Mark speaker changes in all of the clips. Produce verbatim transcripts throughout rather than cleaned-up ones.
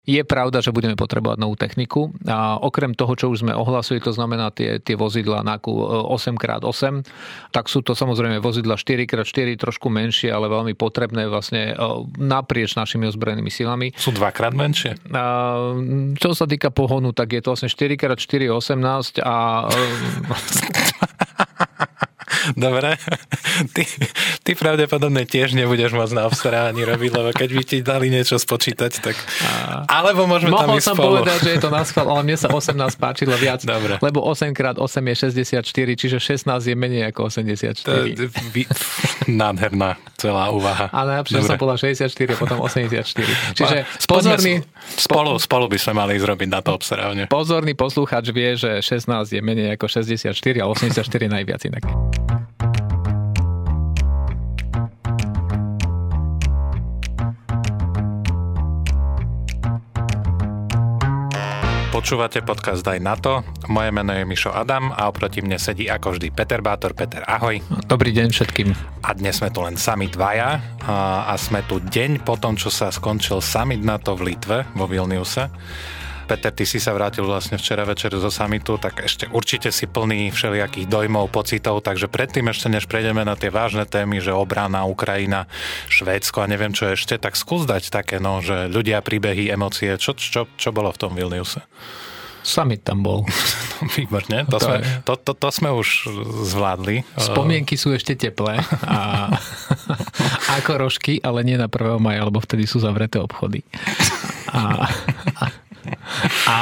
Speaker 1: Je pravda, že budeme potrebovať novú techniku a okrem toho, čo už sme ohlásili, to znamená tie, tie vozidlá na osem krát osem, tak sú to samozrejme vozidlá štyri krát štyri, trošku menšie, ale veľmi potrebné vlastne naprieč našimi ozbrojenými silami.
Speaker 2: Sú dvakrát menšie?
Speaker 1: A, čo sa týka pohonu, tak je to vlastne štyri krát štyri osemnásť a...
Speaker 2: Dobre, ty, ty pravdepodobne tiež nebudeš môcť na obstarávaní robiť, lebo keď by ti dali niečo spočítať, tak... A... Alebo môžeme tam ísť spolu. Mohol
Speaker 1: som povedať, že je to na schvál, ale mne sa osemnásť páčilo viac.
Speaker 2: Dobre.
Speaker 1: Lebo osem krát osem je šesťdesiatštyri, čiže šestnásť je menej ako osemdesiatštyri.
Speaker 2: To, by, nádherná celá úvaha.
Speaker 1: A najlepšie som povedal šesťdesiatštyri a potom osemdesiatštyri. Čiže
Speaker 2: a,
Speaker 1: pozorný...
Speaker 2: Spolu, spolu by sme mali zrobiť na to obstarávanie.
Speaker 1: Pozorný poslucháč vie, že šestnásť je menej ako šesťdesiatštyri a osemdesiatštyri je najviac inak.
Speaker 2: Počúvate podcast Daj na to. Moje meno je Mišo Adam a oproti mne sedí ako vždy Peter Bátor. Peter, ahoj.
Speaker 1: Dobrý deň všetkým.
Speaker 2: A dnes sme tu len sami dvaja a, a sme tu deň po tom, čo sa skončil summit NATO v Litve, vo Vilniuse. Peter, ty si sa vrátil vlastne včera večer zo summitu, tak ešte určite si plný všelijakých dojmov, pocitov, takže predtým ešte než prejdeme na tie vážne témy, že obrana, Ukrajina, Švédsko a neviem čo ešte, tak skús dať také, no, že ľudia, príbehy, emócie, čo, čo, čo bolo v tom Vilniuse?
Speaker 1: Summit tam bol.
Speaker 2: Výborne, to, to, sme, to, to, to sme už zvládli.
Speaker 1: Spomienky sú ešte teplé a ako rožky, ale nie na prvého maja, lebo vtedy sú zavreté obchody. A... a A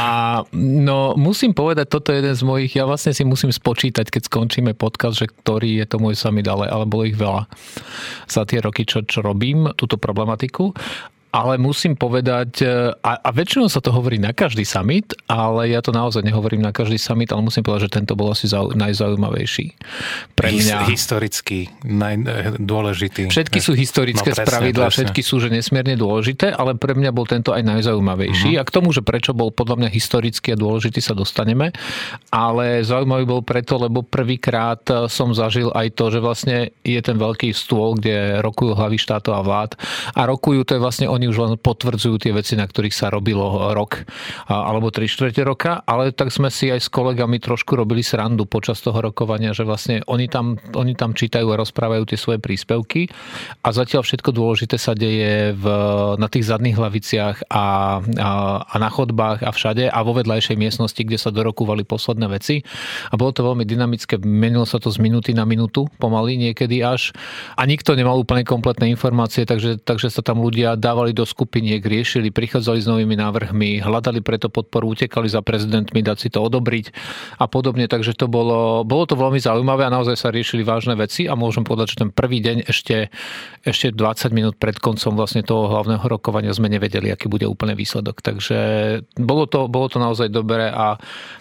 Speaker 1: no musím povedať, toto je jeden z mojich, ja vlastne si musím spočítať, keď skončíme podcast, že ktorý je to môj summit, ale, ale bolo ich veľa za tie roky, čo, čo robím, túto problematiku. Ale musím povedať, a, a väčšinou sa to hovorí na každý summit, ale ja to naozaj nehovorím na každý summit, ale musím povedať, že tento bol asi zau, najzaujímavejší. Pre mňa...
Speaker 2: Historický, najdôležitý.
Speaker 1: Všetky sú historické no, spravidlá, všetky sú že nesmierne dôležité, ale pre mňa bol tento aj najzaujímavejší. Uh-huh. A k tomu, že prečo bol podľa mňa historický a dôležitý, sa dostaneme. Ale zaujímavý bol preto, lebo prvýkrát som zažil aj to, že vlastne je ten veľký stôl, kde rokujú hlavy štátov a vlád. A rokujú, to je vlastne oni už len potvrdzujú tie veci, na ktorých sa robilo rok alebo tri štvrte roka, ale tak sme si aj s kolegami trošku robili srandu počas toho rokovania, že vlastne oni tam, oni tam čítajú a rozprávajú tie svoje príspevky a zatiaľ všetko dôležité sa deje v, na tých zadných hlaviciach a, a, a na chodbách a všade a vo vedľajšej miestnosti, kde sa dorokúvali posledné veci. A bolo to veľmi dynamické, menilo sa to z minúty na minútu, pomaly niekedy až a nikto nemal úplne kompletné informácie, takže, takže sa tam ľudia dávali do skupiniek, riešili, prichádzali s novými návrhmi, hľadali preto podporu, utekali za prezidentmi, dať si to odobriť a podobne. Takže to bolo, bolo to veľmi zaujímavé a naozaj sa riešili vážne veci a môžem povedať, že ten prvý deň ešte, ešte dvadsať minút pred koncom vlastne toho hlavného rokovania sme nevedeli, aký bude úplne výsledok. Takže bolo to, bolo to naozaj dobré a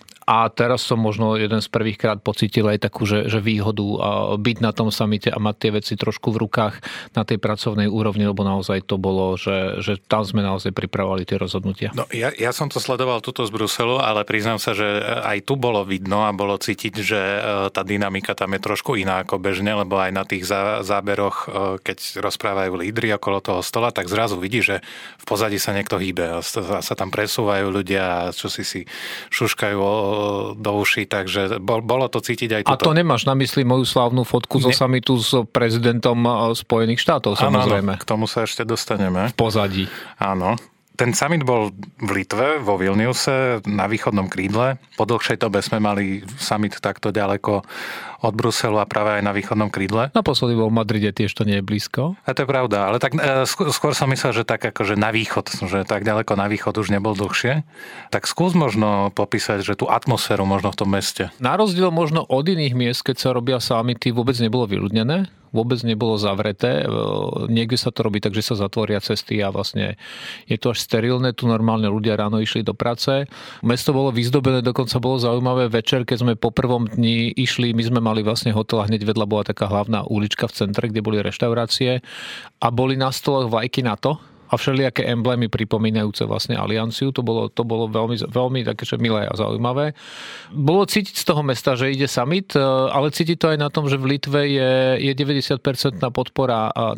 Speaker 1: A teraz som možno jeden z prvých krát pocítil aj takú, že, že výhodu byť na tom samite a mať tie veci trošku v rukách na tej pracovnej úrovni, lebo naozaj to bolo, že, že tam sme naozaj pripravovali tie rozhodnutia.
Speaker 2: No, ja, ja som to sledoval tuto z Bruselu, ale priznám sa, že aj tu bolo vidno a bolo cítiť, že tá dynamika tam je trošku iná ako bežne, lebo aj na tých zá, záberoch, keď rozprávajú lídri okolo toho stola, tak zrazu vidí, že v pozadí sa niekto hýbe a sa tam presúvajú ľudia, čo si si šuškajú do uší, takže bolo to cítiť aj tuto.
Speaker 1: A to nemáš na mysli moju slávnu fotku zo samitu s prezidentom Spojených štátov, samozrejme.
Speaker 2: Áno, k tomu sa ešte dostaneme.
Speaker 1: V pozadí.
Speaker 2: Áno. Ten summit bol v Litve, vo Vilniuse, na východnom krídle. Po dlhšej dobe sme mali summit takto ďaleko od Bruselu a práve aj na východnom krídle.
Speaker 1: Naposledy bol v Madride, tiež to nie je blízko.
Speaker 2: A to je pravda, ale tak e, skôr, skôr som myslel, že tak akože na východ, že tak ďaleko na východ už nebol dlhšie. Tak skús možno popísať, že tú atmosféru možno v tom meste.
Speaker 1: Na rozdiel možno od iných miest, keď sa robia summity, vôbec nebolo vyľudnené. Vôbec nebolo zavreté. Niekde sa to robí tak, že sa zatvoria cesty a vlastne je to až sterilné. Tu normálne ľudia ráno išli do práce. Mesto bolo vyzdobené, dokonca bolo zaujímavé večer, keď sme po prvom dni išli, my sme mali vlastne hotel a hneď vedľa bola taká hlavná ulička v centre, kde boli reštaurácie a boli na stoloch vlajky NATO a všelijaké emblémy pripomínajúce vlastne alianciu. To bolo, to bolo veľmi, veľmi také, že milé a zaujímavé. Bolo cítiť z toho mesta, že ide summit, ale cítiť to aj na tom, že v Litve je, je deväťdesiat percent podpora NATO.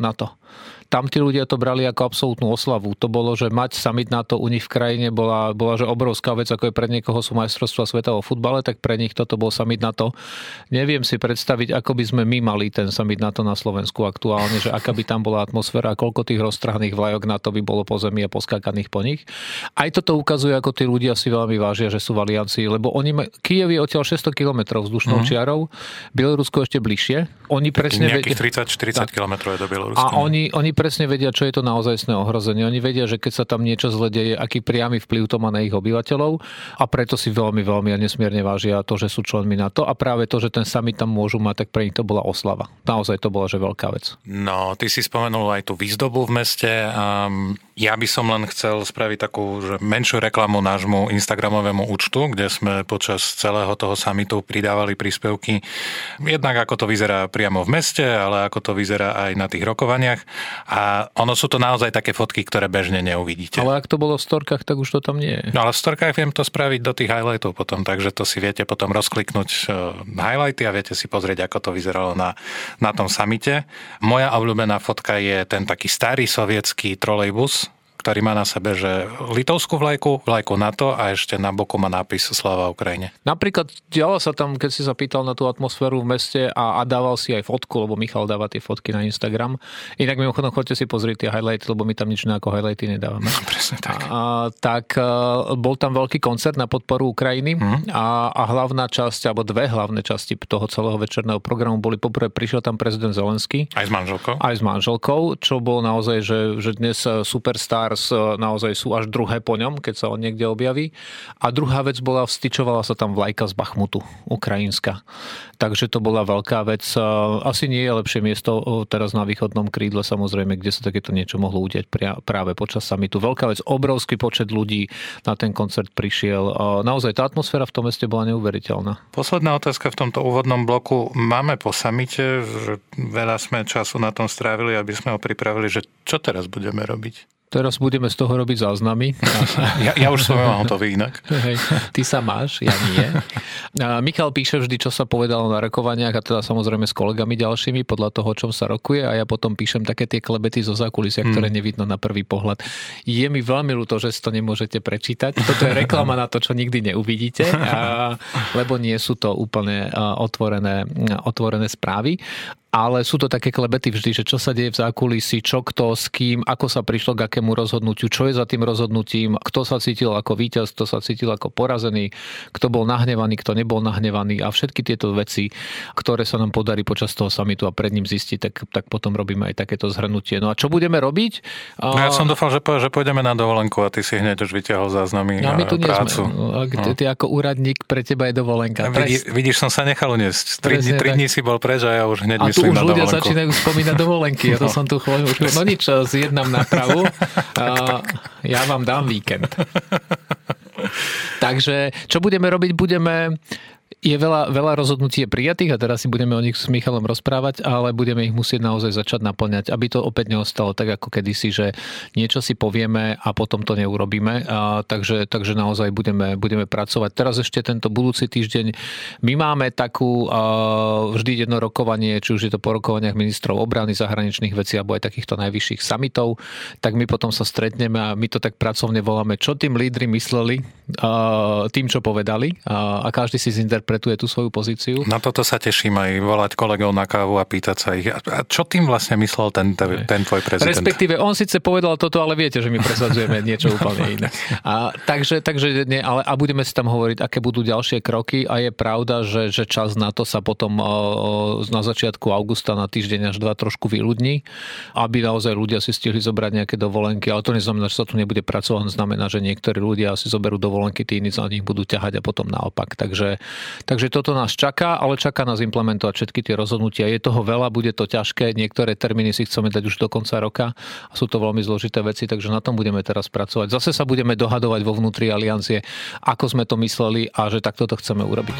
Speaker 1: Tam tí ľudia to brali ako absolútnu oslavu. To bolo, že mať summit NATO u nich v krajine bola, bola že obrovská vec, ako je pre niekoho sú majstrovstvá sveta vo futbale, tak pre nich toto bol summit NATO. Neviem si predstaviť, ako by sme my mali ten summit NATO na Slovensku aktuálne, že aká by tam bola atmosféra a koľko tých roztrhaných vlajok NATO by bolo po zemi a poskákaných po nich. Aj toto ukazuje, ako tí ľudia si veľmi vážia, že sú v aliancii, lebo oni Kyjev je odtiaľ šesťsto kilometrov vzdušnou mm. čiarou, Bielorusko ešte bližšie. Oni presne
Speaker 2: nejakých tridsať štyridsať kilometrov je do Bieloruska.
Speaker 1: A oni, oni presne vedia, čo je to naozajstné ohrozenie. Oni vedia, že keď sa tam niečo zle deje, aký priamy vplyv to má na ich obyvateľov a preto si veľmi, veľmi a nesmierne vážia to, že sú členmi NATO a práve to, že ten summit tam môžu mať, tak pre nich to bola oslava. Naozaj to bola, že veľká vec.
Speaker 2: No, ty si spomenul aj tú výzdobu v meste. Um, ja by som len chcel spraviť takú že menšiu reklamu nášmu instagramovému účtu, kde sme počas celého toho summitu pridávali príspevky. Jednak ako to vyzerá priamo v meste, ale ako to vyzerá aj na tých rokovaniach. A ono sú to naozaj také fotky, ktoré bežne neuvidíte.
Speaker 1: Ale ak to bolo v storkách, tak už to tam nie je.
Speaker 2: No ale v storkách viem to spraviť do tých highlightov potom, takže to si viete potom rozkliknúť highlighty a viete si pozrieť, ako to vyzeralo na, na tom samite. Moja obľúbená fotka je ten taký starý sovietský trolejbus, ktorý má na sebe, že litovskú vlajku, vlajku NATO a ešte na boku má nápis Sláva Ukrajine.
Speaker 1: Napríklad diala sa tam, keď si sa pýtal na tú atmosféru v meste a, a dával si aj fotku, lebo Michal dáva tie fotky na Instagram. Inak mimochodom, choďte si pozrieť tie highlighty, lebo my tam nič ako highlighty nedávame.
Speaker 2: Presne tak.
Speaker 1: A, tak bol tam veľký koncert na podporu Ukrajiny hmm. a, a hlavná časť, alebo dve hlavné časti toho celého večerného programu boli poprvé, prišiel tam prezident Zelenský.
Speaker 2: Aj s manželkou.
Speaker 1: Aj s manželkou, čo bol naozaj, že, že dnes superstar naozaj sú až druhé po ňom, keď sa on niekde objaví. A druhá vec bola, vstyčovala sa tam vlajka z Bachmutu, ukrajinská. Takže to bola veľká vec. Asi nie je lepšie miesto teraz na východnom krídle, samozrejme, kde sa takéto niečo mohlo udiať práve počas summitu. Veľká vec, obrovský počet ľudí na ten koncert prišiel. Naozaj tá atmosféra v tom meste bola neuveriteľná.
Speaker 2: Posledná otázka v tomto úvodnom bloku. Máme po summite, že veľa sme času na tom strávili, aby sme ho pripravili, že čo teraz budeme robiť?
Speaker 1: Teraz budeme z toho robiť záznamy.
Speaker 2: ja, ja už som mám hotový inak.
Speaker 1: Hej, ty sa máš, ja nie. A Michal píše vždy, čo sa povedalo na rokovaniach a teda samozrejme s kolegami ďalšími podľa toho, o čom sa rokuje a ja potom píšem také tie klebety zo zákulisia, hmm. ktoré nevidno na prvý pohľad. Je mi veľmi ľúto, že si to nemôžete prečítať. Toto je reklama na to, čo nikdy neuvidíte, a, lebo nie sú to úplne otvorené, otvorené správy. Ale sú to také klebety vždy, že čo sa deje v zákulisí, čo kto, s kým, ako sa prišlo k akému rozhodnutiu, čo je za tým rozhodnutím, kto sa cítil ako víťaz, kto sa cítil ako porazený, kto bol nahnevaný, kto nebol nahnevaný a všetky tieto veci, ktoré sa nám podarí počas toho summitu a pred ním zistiť, tak, tak potom robíme aj takéto zhrnutie. No a čo budeme robiť?
Speaker 2: No ja som dúfal, že, že pôjdeme na dovolenku a ty si hneď už vyťahol záznamy no, a prácu.
Speaker 1: No, no. Ty ako úradník, pre teba je dovolenka.
Speaker 2: Vidí, vidíš, som sa nechal uniesť. Tri dní si bol preč a ja už hneď myslím.
Speaker 1: Už ľudia začínajú spomínať dovolenky. Ja to no. som tu chvíľu už... No nič, zjednám nápravu. Ja vám dám víkend. Takže, čo budeme robiť? Budeme... Je veľa, veľa rozhodnutí prijatých a teraz si budeme o nich s Michalom rozprávať, ale budeme ich musieť naozaj začať naplňať, aby to opäť neostalo tak ako kedysi, že niečo si povieme a potom to neurobíme. A takže, takže naozaj budeme, budeme pracovať. Teraz ešte tento budúci týždeň my máme takú uh, vždy jedno rokovanie, či už je to po rokovaniach ministrov obrany, zahraničných vecí alebo aj takýchto najvyšších summitov, tak my potom sa stretneme a my to tak pracovne voláme, čo tým lídri mysleli uh, tým, čo povedali uh, a každý si zinterpretuje pretuje tú svoju pozíciu.
Speaker 2: Na toto sa teším aj volať kolegov na kávu a pýtať sa ich. A čo tým vlastne myslel ten, ten tvoj prezident?
Speaker 1: Respektíve, on síce povedal toto, ale viete, že my presadzujeme niečo úplne iné. A, takže, takže nie, ale, a budeme si tam hovoriť, aké budú ďalšie kroky a je pravda, že, že čas na to sa potom o, na začiatku augusta na týždeň až dva trošku vyľudní, aby naozaj ľudia si stihli zobrať nejaké dovolenky, ale to neznamená, že sa tu nebude pracovať, znamená, že niektorí ľudia si zoberú dovolenky, tí iní za nich budú ťahať a potom naopak. Takže Takže toto nás čaká, ale čaká nás implementovať všetky tie rozhodnutia. Je toho veľa, bude to ťažké, niektoré termíny si chceme dať už do konca roka a sú to veľmi zložité veci, takže na tom budeme teraz pracovať. Zase sa budeme dohadovať vo vnútri aliancie, ako sme to mysleli a že takto to chceme urobiť.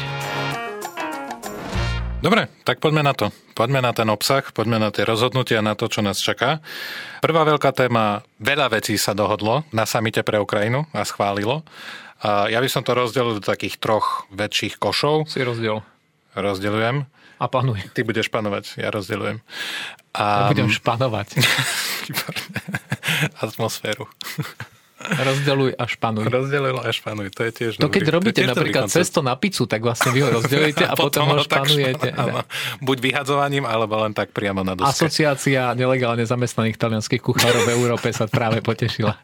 Speaker 2: Dobre, tak poďme na to. Poďme na ten obsah, poďme na tie rozhodnutia, na to, čo nás čaká. Prvá veľká téma, veľa vecí sa dohodlo na samite pre Ukrajinu a schválilo. Ja by som to rozdelil do takých troch väčších košov.
Speaker 1: Si rozdiel.
Speaker 2: rozdeľujem.
Speaker 1: A panuj.
Speaker 2: Ty budeš panovať, ja rozdeľujem. A...
Speaker 1: Ja budem španovať.
Speaker 2: Atmosféru.
Speaker 1: Rozdeľuj a španuj.
Speaker 2: Rozdeľuj a španuj, to je tiež
Speaker 1: To keď
Speaker 2: dobrý,
Speaker 1: robíte
Speaker 2: to
Speaker 1: napríklad cesto na pizzu, tak vlastne vy ho rozdeľujete a, a potom, potom ho španujete.
Speaker 2: Špan, buď vyhadzovaním, alebo len tak priamo na doske.
Speaker 1: Asociácia nelegálne zamestnaných talianských kuchárov v Európe sa práve potešila.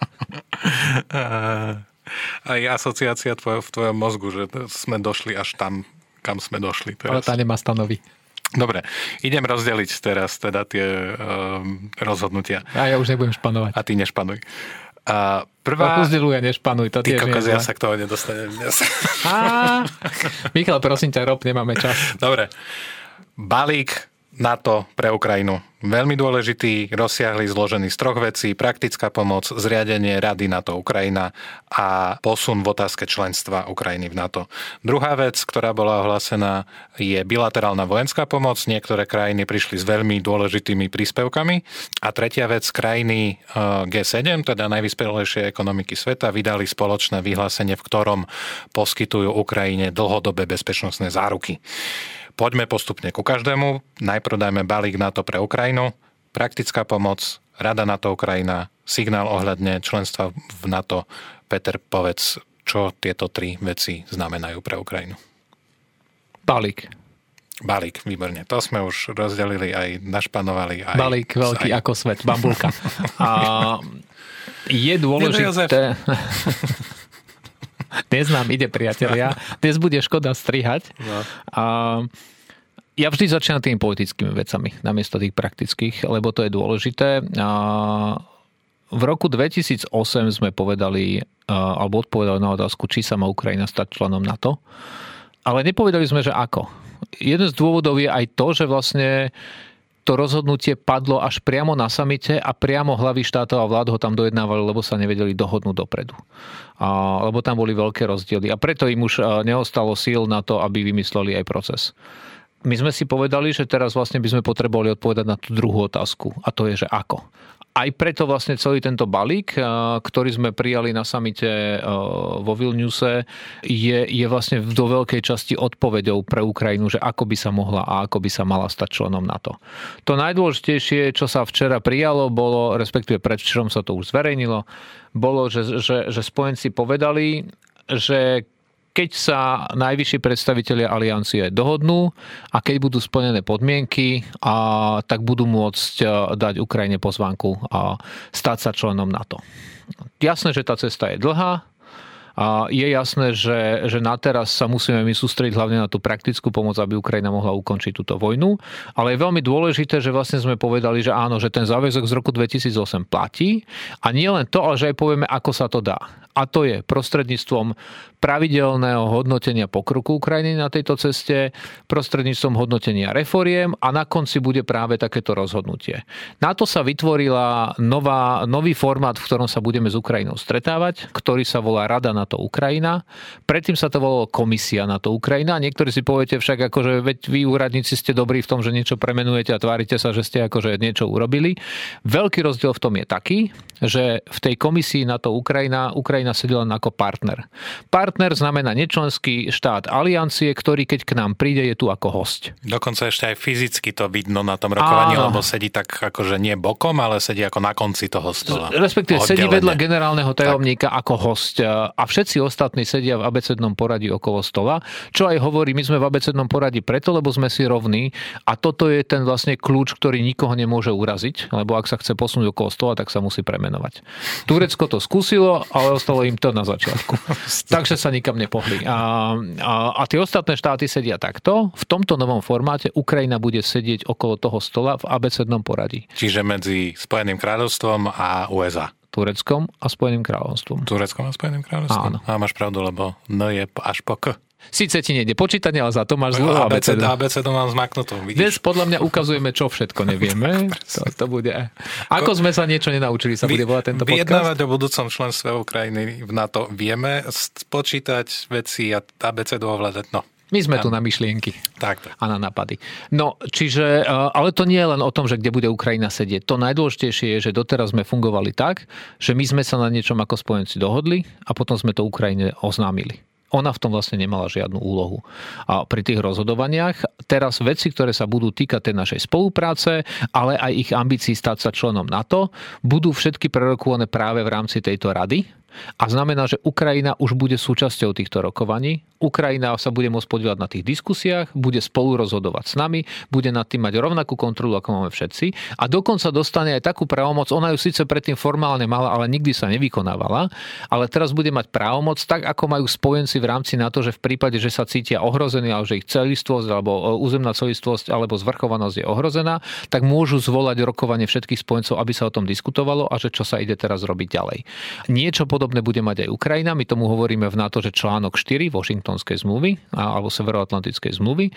Speaker 2: Aj asociácia tvoj, v tvojom mozgu, že sme došli až tam, kam sme došli teraz.
Speaker 1: Ale tá nemá stanovy.
Speaker 2: Dobre, idem rozdeliť teraz teda tie um, rozhodnutia.
Speaker 1: A ja už nebudem španovať.
Speaker 2: A ty nešpanuj. A prvá...
Speaker 1: Rozdeľuj a nešpanuj. To
Speaker 2: ty kokos, ja sa k toho nedostanem dnes.
Speaker 1: Á, Michal, prosím ťa, rob, nemáme čas.
Speaker 2: Dobre. Balík NATO pre Ukrajinu. Veľmi dôležitý, rozsiahly, zložený z troch vecí. Praktická pomoc, zriadenie Rady NATO Ukrajina a posun v otázke členstva Ukrajiny v NATO. Druhá vec, ktorá bola ohlásená, je bilaterálna vojenská pomoc. Niektoré krajiny prišli s veľmi dôležitými príspevkami. A tretia vec, krajiny gé sedem, teda najvyspelejšie ekonomiky sveta, vydali spoločné vyhlásenie, v ktorom poskytujú Ukrajine dlhodobé bezpečnostné záruky. Poďme postupne ku každému. Najprv dajme balík NATO pre Ukrajinu, praktická pomoc, Rada NATO Ukrajina, signál ohľadne členstva v NATO. Peter, povedz, čo tieto tri veci znamenajú pre Ukrajinu.
Speaker 1: Balík.
Speaker 2: Balík, výborne. To sme už rozdelili aj našpanovali. Aj
Speaker 1: balík veľký aj... ako svet, bambulka. A je dôležité... Dnes nám ide, priatelia. Dnes bude škoda strihať. No. A ja vždy začínam tými politickými vecami namiesto tých praktických, lebo to je dôležité. A v roku dvetisícosem sme povedali, alebo odpovedali na otázku, či sa má Ukrajina stať členom NATO. Ale nepovedali sme, že ako. Jeden z dôvodov je aj to, že vlastne to rozhodnutie padlo až priamo na samite a priamo hlavy štátov a vlád ho tam dojednávali, lebo sa nevedeli dohodnúť dopredu. A, lebo tam boli veľké rozdiely. A preto im už neostalo síl na to, aby vymysleli aj proces. My sme si povedali, že teraz vlastne by sme potrebovali odpovedať na tú druhú otázku. A to je, že ako. Aj preto vlastne celý tento balík, ktorý sme prijali na samite vo Vilniuse, je, je vlastne do veľkej časti odpoveďou pre Ukrajinu, že ako by sa mohla a ako by sa mala stať členom NATO. To najdôležitejšie, čo sa včera prijalo, bolo, respektíve predvčerom sa to už zverejnilo, bolo, že, že, že spojenci povedali, že keď sa najvyšší predstavitelia aliancie dohodnú a keď budú splnené podmienky, a, tak budú môcť dať Ukrajine pozvánku a stať sa členom NATO. Jasné, že tá cesta je dlhá. A je jasné, že, že na teraz sa musíme my sústrediť hlavne na tú praktickú pomoc, aby Ukrajina mohla ukončiť túto vojnu. Ale je veľmi dôležité, že vlastne sme povedali, že áno, že ten záväzok z roku dvetisícosem platí. A nie len to, ale že aj povieme, ako sa to dá. A to je prostredníctvom pravidelného hodnotenia pokroku Ukrajiny na tejto ceste, prostredníctvom hodnotenia reforiem a na konci bude práve takéto rozhodnutie. Na to sa vytvorila nová, nový formát, v ktorom sa budeme s Ukrajinou stretávať, ktorý sa volá Rada NATO Ukrajina. Predtým sa to volalo Komisia NATO Ukrajina. Niektorí si poviete však, akože veď vy úradníci ste dobrí v tom, že niečo premenujete a tvárite sa, že ste akože niečo urobili. Veľký rozdiel v tom je taký, že v tej Komisii NATO Ukrajina, Ukrajina sedela ako partner. Partner znamená nečlenský štát aliancie, ktorý keď k nám príde, je tu ako hosť.
Speaker 2: Dokonca ešte aj fyzicky to vidno na tom rokovaní, Áno. lebo sedí tak akože nie bokom, ale sedí ako na konci toho stola.
Speaker 1: Respektíve sedí vedľa generálneho tajomníka tak. Ako hosť a všetci ostatní sedia v abecednom poradí okolo stola, čo aj hovorí, my sme v abecednom poradí preto, lebo sme si rovní a toto je ten vlastne kľúč, ktorý nikoho nemôže uraziť, lebo ak sa chce posunúť okolo stola, tak sa musí premenovať. Turecko to skúsilo, ale ostalo im to na začiatku. Takže sa nikam nepohli. A, a, a tie ostatné štáty sedia takto. V tomto novom formáte Ukrajina bude sedieť okolo toho stola v abecednom poradí.
Speaker 2: Čiže medzi Spojeným kráľovstvom a ú es á.
Speaker 1: Tureckom a Spojeným kráľovstvom.
Speaker 2: Tureckom a Spojeným kráľovstvom?
Speaker 1: Áno.
Speaker 2: A máš pravdu, lebo N je až po K.
Speaker 1: Sice ti nejde počítanie, ale za to máš zlú
Speaker 2: abecedu. Abecedu mám zmaknutú, vidíš.
Speaker 1: Dnes podľa mňa ukazujeme, čo všetko nevieme. to, to bude. Ako sme sa niečo nenaučili, sa bude volať tento podcast?
Speaker 2: Vyjednávať o budúcom členstve Ukrajiny v NATO vieme, spočítať veci a abecedu ovládať, no.
Speaker 1: My sme tu na myšlienky
Speaker 2: tak, tak.
Speaker 1: a na nápady. No, čiže, ale to nie je len o tom, že kde bude Ukrajina sedieť. To najdôležitejšie je, že doteraz sme fungovali tak, že my sme sa na niečom ako spojenci dohodli a potom sme to Ukrajine oznámili. Ona v tom vlastne nemala žiadnu úlohu. A pri tých rozhodovaniach teraz veci, ktoré sa budú týkať tej našej spolupráce, ale aj ich ambícií stať sa členom NATO, budú všetky prerokované práve v rámci tejto rady. A znamená, že Ukrajina už bude súčasťou týchto rokovaní. Ukrajina sa bude môcť podieľať na tých diskusiách, bude spolu rozhodovať s nami, bude nad tým mať rovnakú kontrolu, ako máme všetci. A dokonca dostane aj takú právomoc, ona ju síce predtým formálne mala, ale nikdy sa nevykonávala, ale teraz bude mať právomoc, tak ako majú spojenci v rámci NATO, že v prípade, že sa cítia ohrození, alebo že ich celistvosť, alebo územná celistvosť, alebo zvrchovanosť je ohrozená, tak môžu zvolať rokovanie všetkých spojencov, aby sa o tom diskutovalo a že čo sa ide teraz robiť ďalej. Niečo podobné bude mať aj Ukrajina. My tomu hovoríme v NATO, že článok štyri Washingtonskej zmluvy alebo Severoatlantickej zmluvy.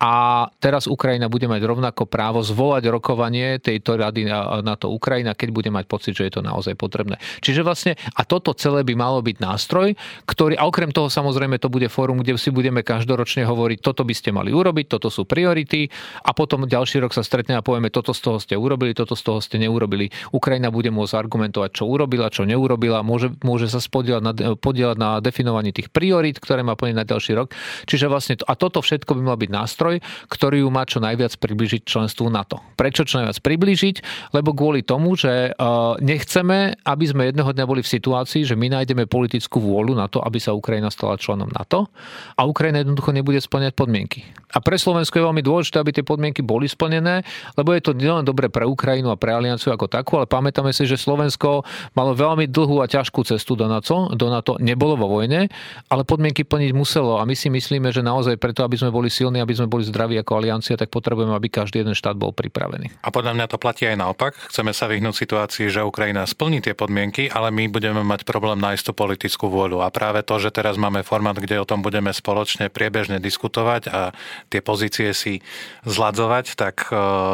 Speaker 1: A teraz Ukrajina bude mať rovnako právo zvolať rokovanie tejto rady NATO Ukrajina, keď bude mať pocit, že je to naozaj potrebné. Čiže vlastne a toto celé by malo byť nástroj, ktorý, a okrem toho samozrejme to bude fórum, kde si budeme každoročne hovoriť, toto by ste mali urobiť, toto sú priority a potom ďalší rok sa stretne a povieme, toto z toho ste urobili, toto z toho ste neurobili. Ukrajina bude môcť argumentovať, čo urobila, čo neurobila, môže môže sa podielať na, podielať na definovaní tých priorít, ktoré má plniť na ďalší rok. Čiže vlastne to, a toto všetko by mal byť nástroj, ktorý ju má čo najviac priblížiť členstvu NATO. Prečo čo najviac priblížiť? Lebo kvôli tomu, že uh, nechceme, aby sme jedného dňa boli v situácii, že my nájdeme politickú vôľu na to, aby sa Ukrajina stala členom NATO a Ukrajina jednoducho nebude spĺňať podmienky. A pre Slovensko je veľmi dôležité, aby tie podmienky boli splnené, lebo je to nielen dobre pre Ukrajinu a pre alianciu ako takú, ale pamätáme si, že Slovensko malo veľmi dlhú a ťažkú cestu do NATO, do NATO nebolo vo vojne, ale podmienky plniť muselo a my si myslíme, že naozaj preto, aby sme boli silní, aby sme boli zdraví ako aliancia, tak potrebujeme, aby každý jeden štát bol pripravený.
Speaker 2: A podľa mňa to platí aj naopak. Chceme sa vyhnúť situácii, že Ukrajina splní tie podmienky, ale my budeme mať problém nájsť tú politickú vôľu. A práve to, že teraz máme formát, kde o tom budeme spoločne priebežne diskutovať a tie pozície si zladzovať, tak e,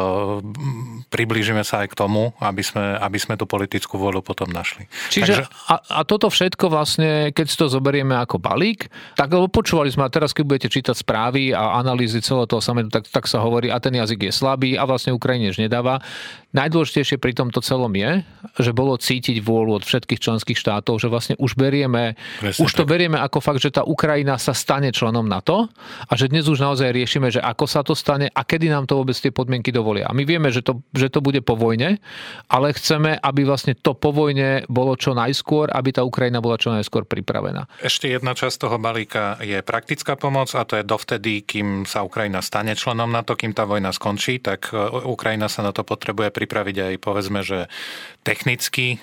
Speaker 2: priblížime sa aj k tomu, aby sme, aby sme tú politickú vôľu potom našli.
Speaker 1: Čiže Takže... a, a toto všetko vlastne, keď si to zoberieme ako balík, tak lebo počúvali sme, a teraz keď budete čítať správy a analýzy celého toho sametu, tak, tak sa hovorí, a ten jazyk je slabý a vlastne Ukrajine už nedáva. Najdôležitejšie pri tomto celom je, že bolo cítiť vôľu od všetkých členských štátov, že vlastne už berieme, Presne už to tak. berieme ako fakt, že tá Ukrajina sa stane členom NATO a že dnes už naozaj riešime, že ako sa to stane a kedy nám to vôbec tie podmienky dovolia. A my vieme, že to, že to bude po vojne, ale chceme, aby vlastne to po vojne bolo čo najskôr, aby tá Ukrajina bola čo najskôr pripravená.
Speaker 2: Ešte jedna časť toho balíka je praktická pomoc a to je dovtedy, kým sa Ukrajina stane členom NATO, kým tá vojna skončí, tak Ukrajina sa na to potrebuje pripraviť aj povedzme, že technicky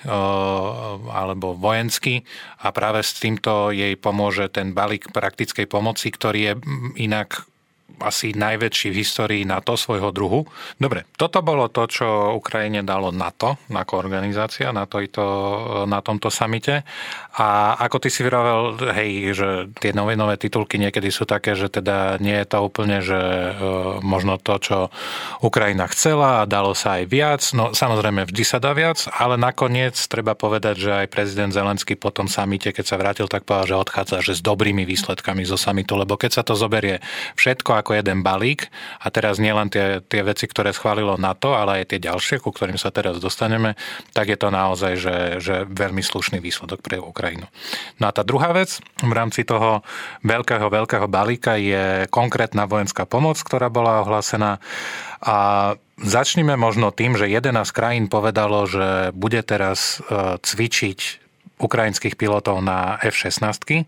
Speaker 2: alebo vojensky a práve s týmto jej pomôže ten balík praktickej pomoci, ktorý je inak asi najväčší v histórii NATO svojho druhu. Dobre, toto bolo to, čo Ukrajine dalo NATO ako organizácia na, to, na tomto samite. A ako ty si vyrovel, hej, že tie nové, nové titulky niekedy sú také, že teda nie je to úplne, že e, možno to, čo Ukrajina chcela a dalo sa aj viac. No samozrejme, vždy sa dá viac, ale nakoniec treba povedať, že aj prezident Zelenský po tom samite, keď sa vrátil, tak povedal, že odchádza že s dobrými výsledkami zo samitu, lebo keď sa to zoberie všetko ako jeden balík a teraz nielen tie, tie veci, ktoré schválilo NATO, ale aj tie ďalšie, ku ktorým sa teraz dostaneme, tak je to naozaj, že, že veľmi slušný výsledok pre Ukrajinu. No a tá druhá vec v rámci toho veľkého, veľkého balíka je konkrétna vojenská pomoc, ktorá bola ohlásená a začnime možno tým, že jedenásť krajín povedalo, že bude teraz cvičiť ukrajinských pilotov na ef šestnásť.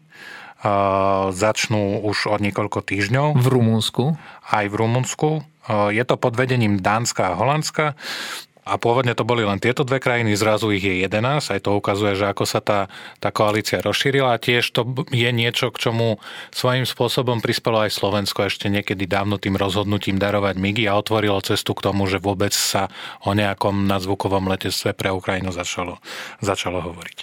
Speaker 2: Začnú už od niekoľko týždňov.
Speaker 1: V Rumunsku.
Speaker 2: Aj v Rumunsku. Je to pod vedením Dánska a Holandska. A pôvodne to boli len tieto dve krajiny, zrazu ich je jedenásť. Aj to ukazuje, že ako sa tá, tá koalícia rozšírila. A tiež to je niečo, k čomu svojím spôsobom prispelo aj Slovensko ešte niekedy dávno tým rozhodnutím darovať migy a otvorilo cestu k tomu, že vôbec sa o nejakom nadzvukovom letectve pre Ukrajinu začalo, začalo hovoriť.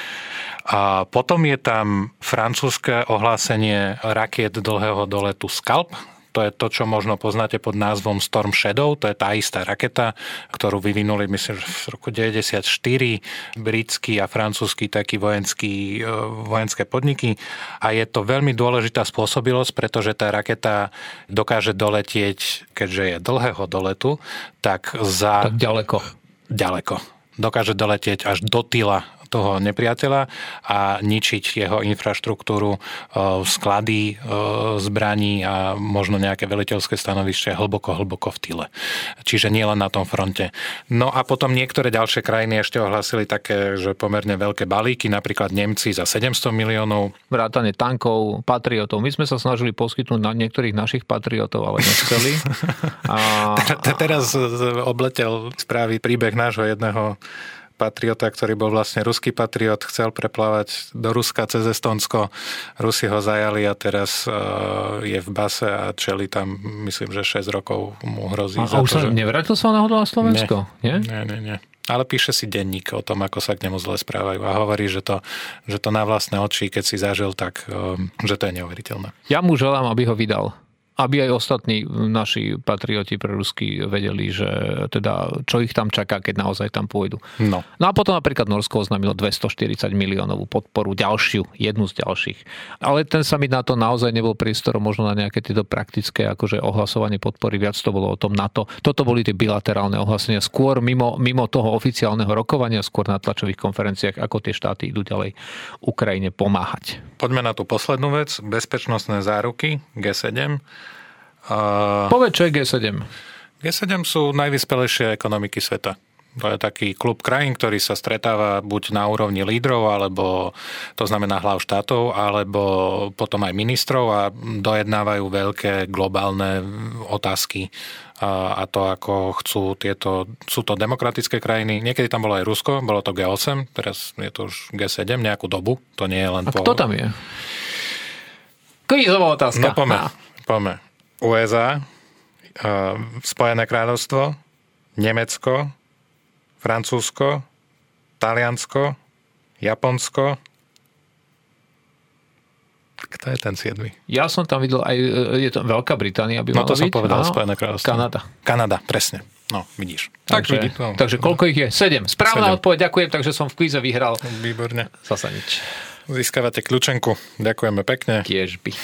Speaker 2: A potom je tam francúzske ohlásenie rakiet dlhého doletu Scalp. To je to, čo možno poznáte pod názvom Storm Shadow. To je tá istá raketa, ktorú vyvinuli, myslím, že v roku deväťdesiatštyri britský a francúzsky taký vojenský, vojenské podniky. A je to veľmi dôležitá spôsobilosť, pretože tá raketa dokáže doletieť, keďže je dlhého doletu, tak za...
Speaker 1: Tak ďaleko.
Speaker 2: Ďaleko. Dokáže doletieť až do tyla toho nepriateľa a ničiť jeho infraštruktúru, sklady zbraní a možno nejaké veliteľské stanovište hlboko, hlboko v tyle. Čiže nie len na tom fronte. No a potom niektoré ďalšie krajiny ešte ohlásili také, že pomerne veľké balíky, napríklad Nemci za sedemsto miliónov.
Speaker 1: Vrátane tankov, patriotov. My sme sa snažili poskytnúť na niektorých našich patriotov, ale nechceli. A...
Speaker 2: Teraz obletel správy príbeh nášho jedného patriota, ktorý bol vlastne ruský patriot, chcel preplávať do Ruska cez Estonsko. Rusi ho zajali a teraz je v base a čeli tam, myslím, že šesť rokov mu hrozí.
Speaker 1: A, a už sa že... nevrátil sa náhodou na Slovensko?
Speaker 2: Nie, nie, nie. nie. Ale píše si denník o tom, ako sa k nemu zle správajú a hovorí, že to, že to na vlastné oči, keď si zažil, tak že to je neuveriteľné.
Speaker 1: Ja mu želám, aby ho vydal. Aby aj ostatní naši patrioti prorusky vedeli, že teda čo ich tam čaká, keď naozaj tam pôjdu.
Speaker 2: No.
Speaker 1: No a potom napríklad Norsko oznámilo dvestoštyridsať miliónovú podporu, ďalšiu, jednu z ďalších. Ale ten summit na to naozaj nebol priestorom možno na nejaké tieto praktické akože ohlasovanie podpory, viac to bolo o tom NATO. Toto boli tie bilaterálne ohlasenia, skôr mimo, mimo toho oficiálneho rokovania, skôr na tlačových konferenciách, ako tie štáty idú ďalej Ukrajine pomáhať.
Speaker 2: Poďme na tú poslednú vec, bezpečnostné záruky gé sedem.
Speaker 1: Uh, Povedz, čo je gé sedem?
Speaker 2: gé sedem sú najvyspelejšie ekonomiky sveta. To je taký klub krajín, ktorý sa stretáva buď na úrovni lídrov, alebo to znamená hlav štátov, alebo potom aj ministrov a dojednávajú veľké globálne otázky a, a to, ako chcú tieto, sú to demokratické krajiny. Niekedy tam bolo aj Rusko, bolo to gé osem, teraz je to už gé sedem nejakú dobu, to nie je len...
Speaker 1: A po... kto tam je? Kvízová otázka.
Speaker 2: No poďme, poďme. ú es á, Spojené kráľovstvo, Nemecko, Francúzsko, Taliansko, Japonsko. Kto je ten siedmy?
Speaker 1: Ja som tam videl aj, je to Veľká Británia by mala byť.
Speaker 2: No to som
Speaker 1: byť.
Speaker 2: povedal, Spojené kráľovstvo.
Speaker 1: Kanada.
Speaker 2: Kanada, presne. No, vidíš.
Speaker 1: Takže,
Speaker 2: tak, vidí, no.
Speaker 1: takže koľko ich je? Sedem. Správna sedem. Odpoveď, ďakujem, takže som v kvíze vyhral.
Speaker 2: Výborne.
Speaker 1: Zasa nič.
Speaker 2: Získavate kľúčenku. Ďakujeme pekne.
Speaker 1: Tiež by.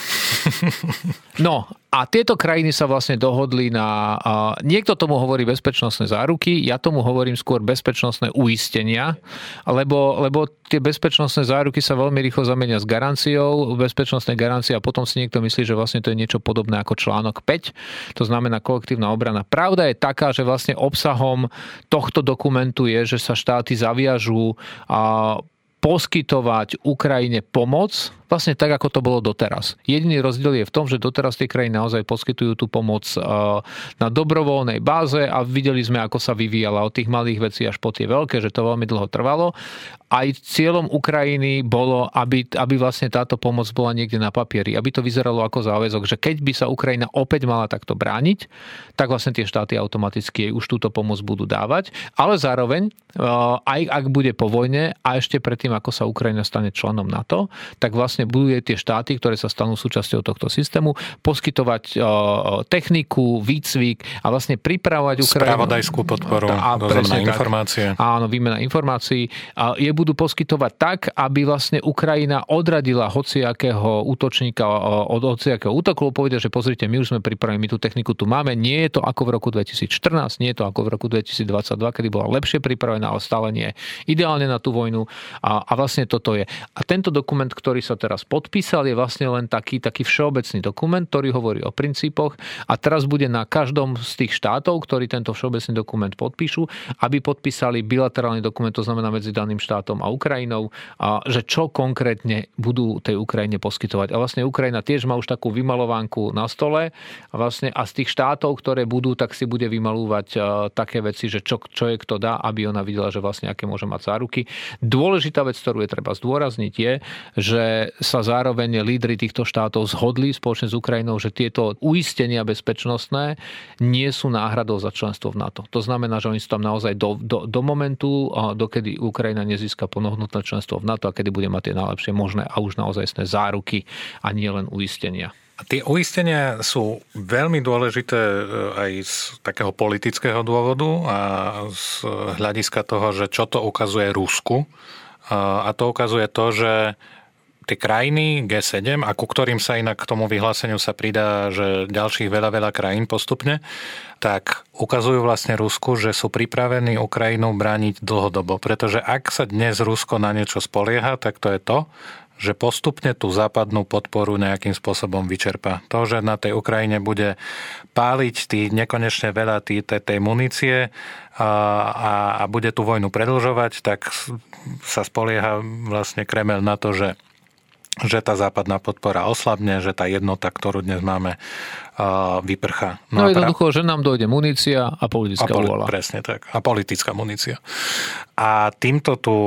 Speaker 1: No a tieto krajiny sa vlastne dohodli na... Uh, niekto tomu hovorí bezpečnostné záruky, ja tomu hovorím skôr bezpečnostné uistenia, lebo, lebo tie bezpečnostné záruky sa veľmi rýchlo zamenia s garanciou, bezpečnostné garancie a potom si niekto myslí, že vlastne to je niečo podobné ako článok päť, to znamená kolektívna obrana. Pravda je taká, že vlastne obsahom tohto dokumentu je, že sa štáty zaviažú a poskytovať Ukrajine pomoc, vlastne tak, ako to bolo doteraz. Jediný rozdiel je v tom, že doteraz tie krajiny naozaj poskytujú tú pomoc na dobrovoľnej báze a videli sme, ako sa vyvíjala od tých malých vecí až po tie veľké, že to veľmi dlho trvalo. Aj cieľom Ukrajiny bolo, aby, aby vlastne táto pomoc bola niekde na papieri, aby to vyzeralo ako záväzok, že keď by sa Ukrajina opäť mala takto brániť, tak vlastne tie štáty automaticky jej už túto pomoc budú dávať, ale zároveň, aj ak bude po vojne a ešte predtým, ako sa Ukrajina stane členom NATO, tak vlastne budú tie štáty, ktoré sa stanú súčasťou tohto systému, poskytovať techniku, výcvik a vlastne pripravovať Ukrajinu.
Speaker 2: Spravodajskú podporu, dozorné informácie.
Speaker 1: Áno, výmena informácií. A je budú poskytovať tak, aby vlastne Ukrajina odradila hociakého útočníka od hociakého útoku. Povedia, že pozrite, my už sme pripravení, my tú techniku tu máme. Nie je to ako v roku dvetisícštrnásť, nie je to ako v roku dvetisícdvadsaťdva, kedy bola lepšie pripravená, ale stále nie ideálne na tú vojnu. A, a vlastne toto je. A tento dokument, ktorý sa teraz podpísal, je vlastne len taký, taký všeobecný dokument, ktorý hovorí o princípoch a teraz bude na každom z tých štátov, ktorí tento všeobecný dokument podpíšu, aby podpísali bilaterálny dokument, to znamená medzi daným štátom a Ukrajinou, a že čo konkrétne budú tej Ukrajine poskytovať. A vlastne Ukrajina tiež má už takú vymalovánku na stole a vlastne a z tých štátov, ktoré budú, tak si bude vymalúvať uh, také veci, že čo, čo je kto dá, aby ona videla, že vlastne aké môže mať záruky. Dôležitá vec, ktorú je treba zdôrazniť, je, že sa zároveň lídri týchto štátov zhodli spoločne s Ukrajinou, že tieto uistenia bezpečnostné nie sú náhradou za členstvo v NATO. To znamená, že oni sú tam naozaj do, do, do momentu, dokedy Ukrajina nezíska plnohodnotné členstvo v NATO a kedy bude mať tie najlepšie možné a už naozajstné záruky a nie len uistenia.
Speaker 2: A tie uistenia sú veľmi dôležité aj z takého politického dôvodu a z hľadiska toho, že čo to ukazuje Rusku. A to ukazuje to, že tie krajiny gé sedem, a ku ktorým sa inak k tomu vyhláseniu sa pridá, že ďalších veľa, veľa krajín postupne, tak ukazujú vlastne Rusku, že sú pripravení Ukrajinu brániť dlhodobo. Pretože ak sa dnes Rusko na niečo spolieha, tak to je to, že postupne tú západnú podporu nejakým spôsobom vyčerpá. To, že na tej Ukrajine bude páliť tý nekonečne veľa tý, tej, tej munície a, a, a bude tú vojnu predĺžovať, tak sa spolieha vlastne Kremel na to, že že tá západná podpora oslabne, že tá jednota, ktorú dnes máme, vyprchá.
Speaker 1: No, no jednoducho, že nám dojde munícia a politická
Speaker 2: poli-
Speaker 1: vôľa.
Speaker 2: Presne tak. A politická munícia. A týmto tu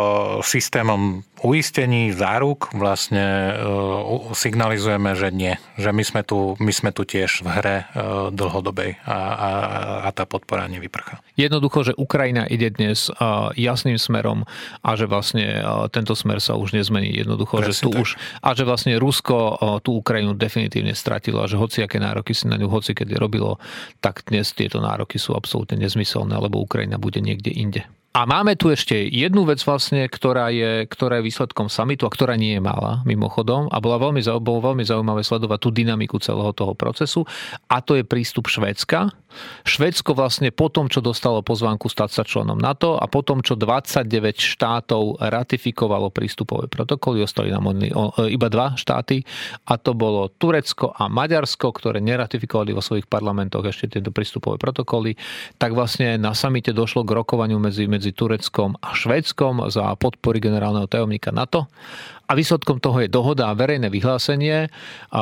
Speaker 2: systémom uistení, záruk vlastne signalizujeme, že nie. Že my sme tu, my sme tu tiež v hre dlhodobej a, a, a tá podpora nevyprchá.
Speaker 1: Jednoducho, že Ukrajina ide dnes jasným smerom a že vlastne tento smer sa už nezmení. Jednoducho, presne že tu tak. už a že vlastne Rusko tú Ukrajinu definitívne stratilo a že hociaké nároky si na ňu hoci kedy robilo, tak dnes tieto nároky sú absolútne nezmyselné, lebo Ukrajina bude niekde inde. A máme tu ešte jednu vec vlastne, ktorá je, ktorá je výsledkom samitu a ktorá nie je malá mimochodom a bola veľmi, bolo veľmi zaujímavé sledovať tú dynamiku celého toho procesu a to je prístup Švédska. Švédsko vlastne po tom, čo dostalo pozvánku stať sa členom NATO a po tom, čo dvadsaťdeväť štátov ratifikovalo prístupové protokoly, ostali nám iba dva štáty a to bolo Turecko a Maďarsko, ktoré neratifikovali vo svojich parlamentoch ešte tieto prístupové protokoly, tak vlastne na samite došlo k rokovaniu medzi medzi Tureckom a Švédskom za podpory generálneho tajomníka NATO. A výsledkom toho je dohoda a verejné vyhlásenie,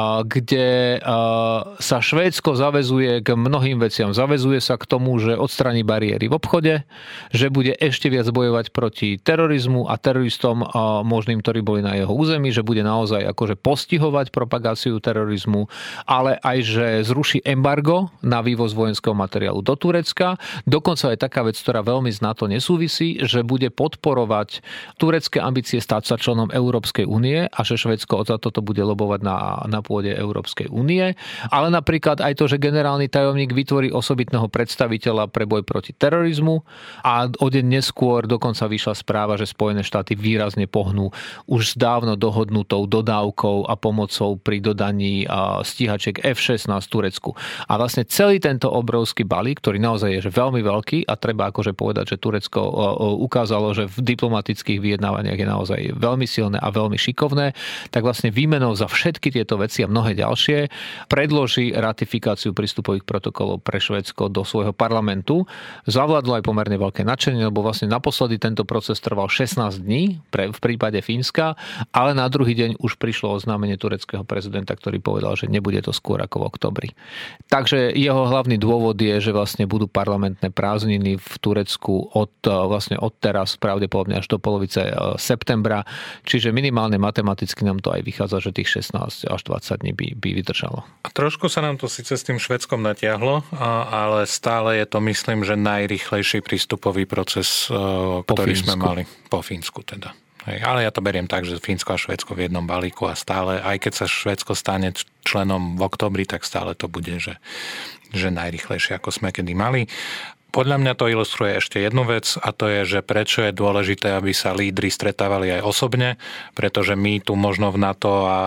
Speaker 1: kde sa Švédsko zaväzuje k mnohým veciam. Zaväzuje sa k tomu, že odstraní bariéry v obchode, že bude ešte viac bojovať proti terorizmu a teroristom možným, ktorí boli na jeho území, že bude naozaj akože postihovať propagáciu terorizmu, ale aj, že zruší embargo na vývoz vojenského materiálu do Turecka. Dokonca je taká vec, ktorá veľmi z NATO nesúvisí, že bude podporovať turecké ambície stať sa členom Európskej únie a že Švédsko za toto bude lobovať na, na pôde Európskej únie. Ale napríklad aj to, že generálny tajomník vytvorí osobitného predstaviteľa pre boj proti terorizmu a o deň neskôr dokonca vyšla správa, že Spojené štáty výrazne pohnú už s dávno dohodnutou dodávkou a pomocou pri dodaní stíhačiek ef šestnásť Turecku. A vlastne celý tento obrovský balík, ktorý naozaj je že veľmi veľký a treba akože povedať, že Turecko ukázalo, že v diplomatických vyjednávaniach je naozaj veľmi silné a veľmi veľmi šikovné, tak vlastne výmenou za všetky tieto veci a mnohé ďalšie predloží ratifikáciu prístupových protokolov pre Švédsko do svojho parlamentu. Zavládlo aj pomerne veľké nadšenie, lebo vlastne naposledy tento proces trval šestnásť dní pre, v prípade Fínska, ale na druhý deň už prišlo oznámenie tureckého prezidenta, ktorý povedal, že nebude to skôr ako v oktobri. Takže jeho hlavný dôvod je, že vlastne budú parlamentné prázdniny v Turecku od, vlastne od teraz pravdepodobne až do polovice septembra, čiže minimálne matematicky nám to aj vychádza, že tých šestnásť až dvadsať dní by, by vydržalo.
Speaker 2: A trošku sa nám to síce s tým Švédskom natiahlo, ale stále je to, myslím, že najrýchlejší prístupový proces, ktorý sme mali po Fínsku teda. Hej, ale ja to beriem tak, že Fínsko a Švédsko v jednom balíku a stále, aj keď sa Švédsko stane členom v októbri, tak stále to bude, že, že najrýchlejšie, ako sme kedy mali. Podľa mňa to ilustruje ešte jednu vec a to je, že prečo je dôležité, aby sa lídri stretávali aj osobne, pretože my tu možno v NATO a,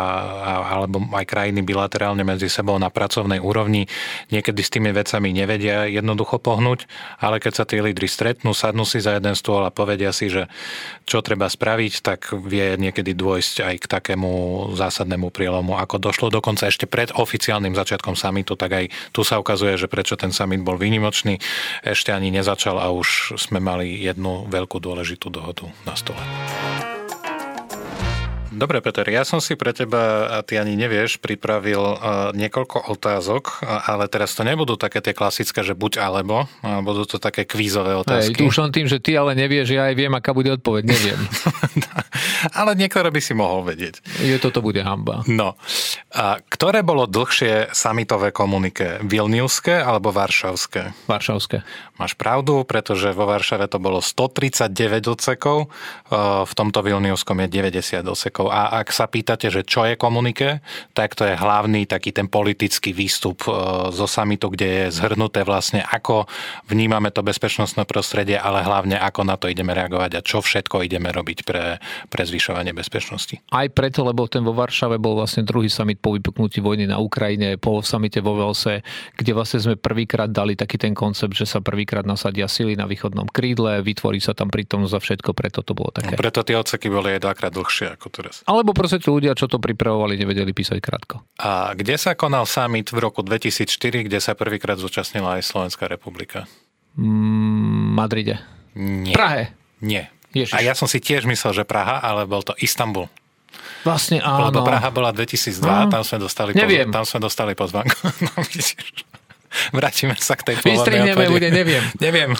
Speaker 2: a, alebo aj krajiny bilaterálne medzi sebou na pracovnej úrovni niekedy s tými vecami nevedia jednoducho pohnúť, ale keď sa tí lídri stretnú, sadnú si za jeden stôl a povedia si, že čo treba spraviť, tak vie niekedy dôjsť aj k takému zásadnému prielomu, ako došlo dokonca ešte pred oficiálnym začiatkom samitu, tak aj tu sa ukazuje, že prečo ten summit bol výnimočný. Ešte ani nezačal a už sme mali jednu veľkú dôležitú dohodu na stole. Dobre, Peter, ja som si pre teba, a ty ani nevieš, pripravil niekoľko otázok, ale teraz to nebudú také tie klasické, že buď alebo, budú to také kvízové otázky.
Speaker 1: Hej, už len tým, že ty ale nevieš, ja aj viem, aká bude odpoveď, neviem.
Speaker 2: Ale niektoré by si mohol vedieť.
Speaker 1: Je, toto bude hanba.
Speaker 2: No. A ktoré bolo dlhšie summitové komunike? Vilniuské alebo varšavské?
Speaker 1: Varšavské.
Speaker 2: Máš pravdu, pretože vo Varšave to bolo stotridsaťdeväť odsekov, v tomto Vilniuskom je deväťdesiat odsekov. A ak sa pýtate, že čo je komunike, tak to je hlavný taký ten politický výstup zo summitu, kde je zhrnuté vlastne, ako vnímame to bezpečnostné prostredie, ale hlavne ako na to ideme reagovať a čo všetko ideme robiť pre, pre zvyšovanie bezpečnosti.
Speaker 1: Aj preto, lebo ten vo Varšave bol vlastne druhý summit po vypuknutí vojny na Ukrajine, po summite vo Velse, kde vlastne sme prvýkrát dali taký ten koncept, že sa prvýkrát nasadia sily na východnom krídle, vytvorí sa tam prítomnosť za všetko, preto to bolo také.
Speaker 2: No, preto tie odseky boli aj dvakrát dlhšie ako teraz.
Speaker 1: Alebo proste tí ľudia, čo to pripravovali, nevedeli písať krátko.
Speaker 2: A kde sa konal summit v roku dvetisícštyri, kde sa prvýkrát zúčastnila aj Slovenská republika?
Speaker 1: Mm, Madride.
Speaker 2: Nie.
Speaker 1: Prahe.
Speaker 2: Nie.
Speaker 1: Ježiš.
Speaker 2: A ja som si tiež myslel, že Praha, ale bol to Istanbul.
Speaker 1: Vlastne áno.
Speaker 2: Lebo Praha bola dvetisícdva, no. tam sme dostali
Speaker 1: Neviem.
Speaker 2: Poz, tam sme dostali pozvánku. No, vrátime sa k tej pôvodnej
Speaker 1: odpovedi. Bude, neviem.
Speaker 2: Neviem.